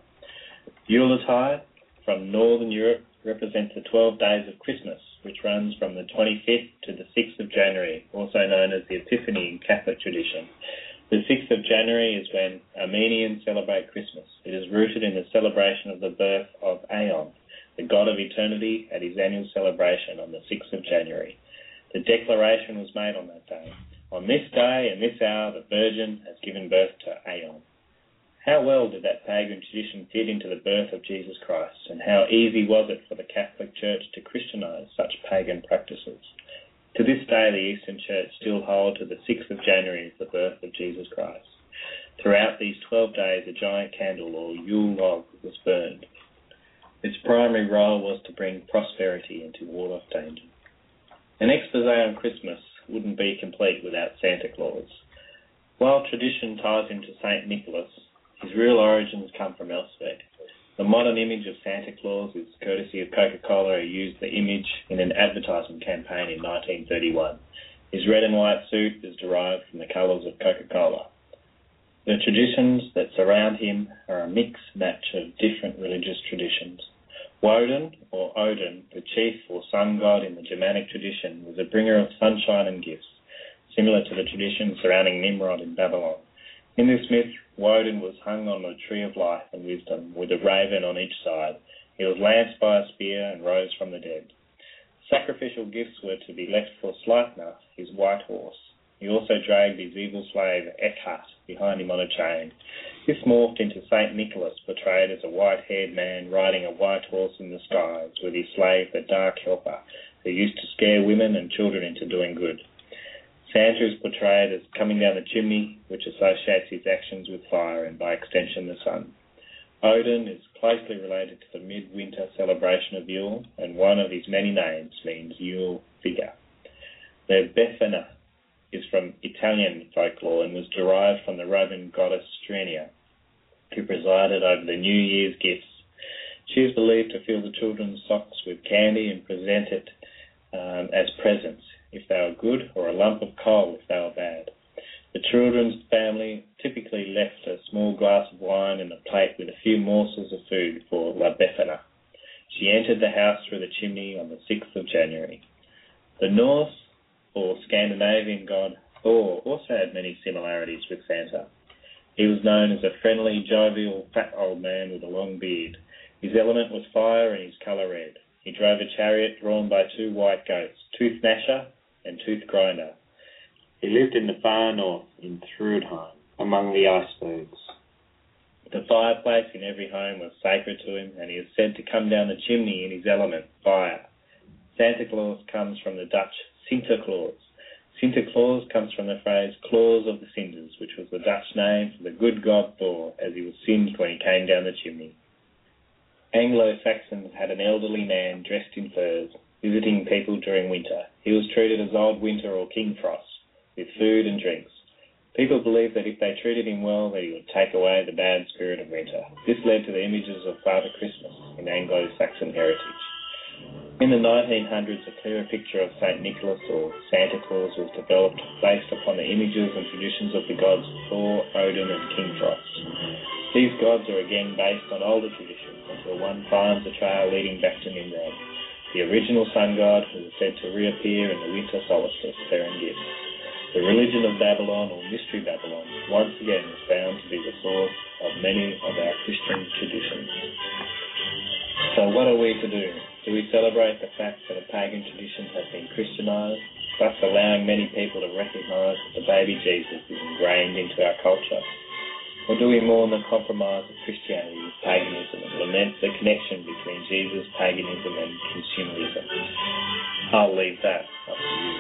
Yuletide, from Northern Europe, represents the twelve days of Christmas, which runs from the twenty-fifth to the sixth of January, also known as the Epiphany in Catholic tradition. The sixth of January is when Armenians celebrate Christmas. It is rooted in the celebration of the birth of Aeon, the god of eternity, at his annual celebration on the sixth of January. The declaration was made on that day. On this day and this hour, the Virgin has given birth to Aeon. How well did that pagan tradition fit into the birth of Jesus Christ, and how easy was it for the Catholic Church to Christianize such pagan practices? To this day, the Eastern Church still hold to the sixth of January as the birth of Jesus Christ. Throughout these twelve days, a giant candle or Yule log was burned. Its primary role was to bring prosperity into ward-off danger. An expose on Christmas wouldn't be complete without Santa Claus. While tradition ties him to Saint Nicholas, his real origins come from elsewhere. The modern image of Santa Claus is courtesy of Coca-Cola, who used the image in an advertising campaign in nineteen thirty-one. His red and white suit is derived from the colours of Coca-Cola. The traditions that surround him are a mixed match of different religious traditions. Woden, or Odin, the chief or sun god in the Germanic tradition, was a bringer of sunshine and gifts, similar to the tradition surrounding Nimrod in Babylon. In this myth, Woden was hung on the tree of life and wisdom, with a raven on each side. He was lanced by a spear and rose from the dead. Sacrificial gifts were to be left for Sleipnir, his white horse. He also dragged his evil slave Eckhart behind him on a chain. This morphed into Saint Nicholas, portrayed as a white-haired man riding a white horse in the skies, with his slave, the Dark Helper, who used to scare women and children into doing good. Santa is portrayed as coming down the chimney, which associates his actions with fire and, by extension, the sun. Odin is closely related to the midwinter celebration of Yule, and one of his many names means Yule figure. The Befana is from Italian folklore and was derived from the Roman goddess Strenia, who presided over the New Year's gifts. She is believed to fill the children's socks with candy and present it um, as presents if they were good, or a lump of coal if they were bad. The children's family typically left a small glass of wine and a plate with a few morsels of food for La Befana. She entered the house through the chimney on the sixth of January. The Norse or Scandinavian god Thor also had many similarities with Santa. He was known as a friendly, jovial, fat old man with a long beard. His element was fire and his colour red. He drove a chariot drawn by two white goats, Tooth Gnasher and Tooth Grinder. He lived in the far north, in Thrudheim, among the icebergs. The fireplace in every home was sacred to him, and he is said to come down the chimney in his element, fire. Santa Claus comes from the Dutch Sinterklaas. Sinterklaas comes from the phrase claws of the cinders, which was the Dutch name for the good god Thor, as he was singed when he came down the chimney. Anglo-Saxons had an elderly man dressed in furs, visiting people during winter. He was treated as Old Winter or King Frost, with food and drinks. People believed that if they treated him well, that he would take away the bad spirit of winter. This led to the images of Father Christmas in Anglo-Saxon heritage. In the nineteen hundreds, a clearer picture of Saint Nicholas or Santa Claus was developed based upon the images and traditions of the gods Thor, Odin and King Frost. These gods are again based on older traditions until one finds a trail leading back to Nimrod, the original sun god who is said to reappear in the winter solstice bearing gifts. The religion of Babylon, or Mystery Babylon, once again is found to be the source of many of our Christian traditions. So what are we to do? Do we celebrate the fact that a pagan tradition has been Christianized, thus allowing many people to recognize that the baby Jesus is ingrained into our culture? Or do we mourn the compromise of Christianity with paganism and lament the connection between Jesus, paganism and consumerism? I'll leave that up to you.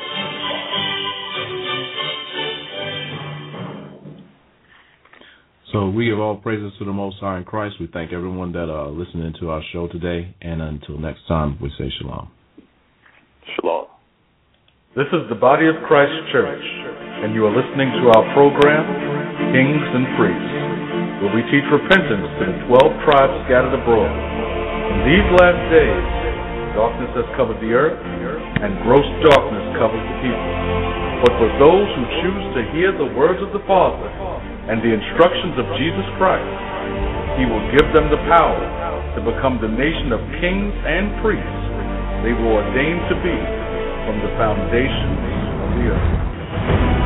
So we give all praises to the Most High in Christ. We thank everyone that are listening to our show today. And until next time, we say shalom. Shalom. This is the Body of Christ Church, and you are listening to our program, Kings and Priests, where we teach repentance to the twelve tribes scattered abroad. In these last days, darkness has covered the earth, and gross darkness covers the people. But for those who choose to hear the words of the Father and the instructions of Jesus Christ, He will give them the power to become the nation of kings and priests they were ordained to be from the foundations of the earth.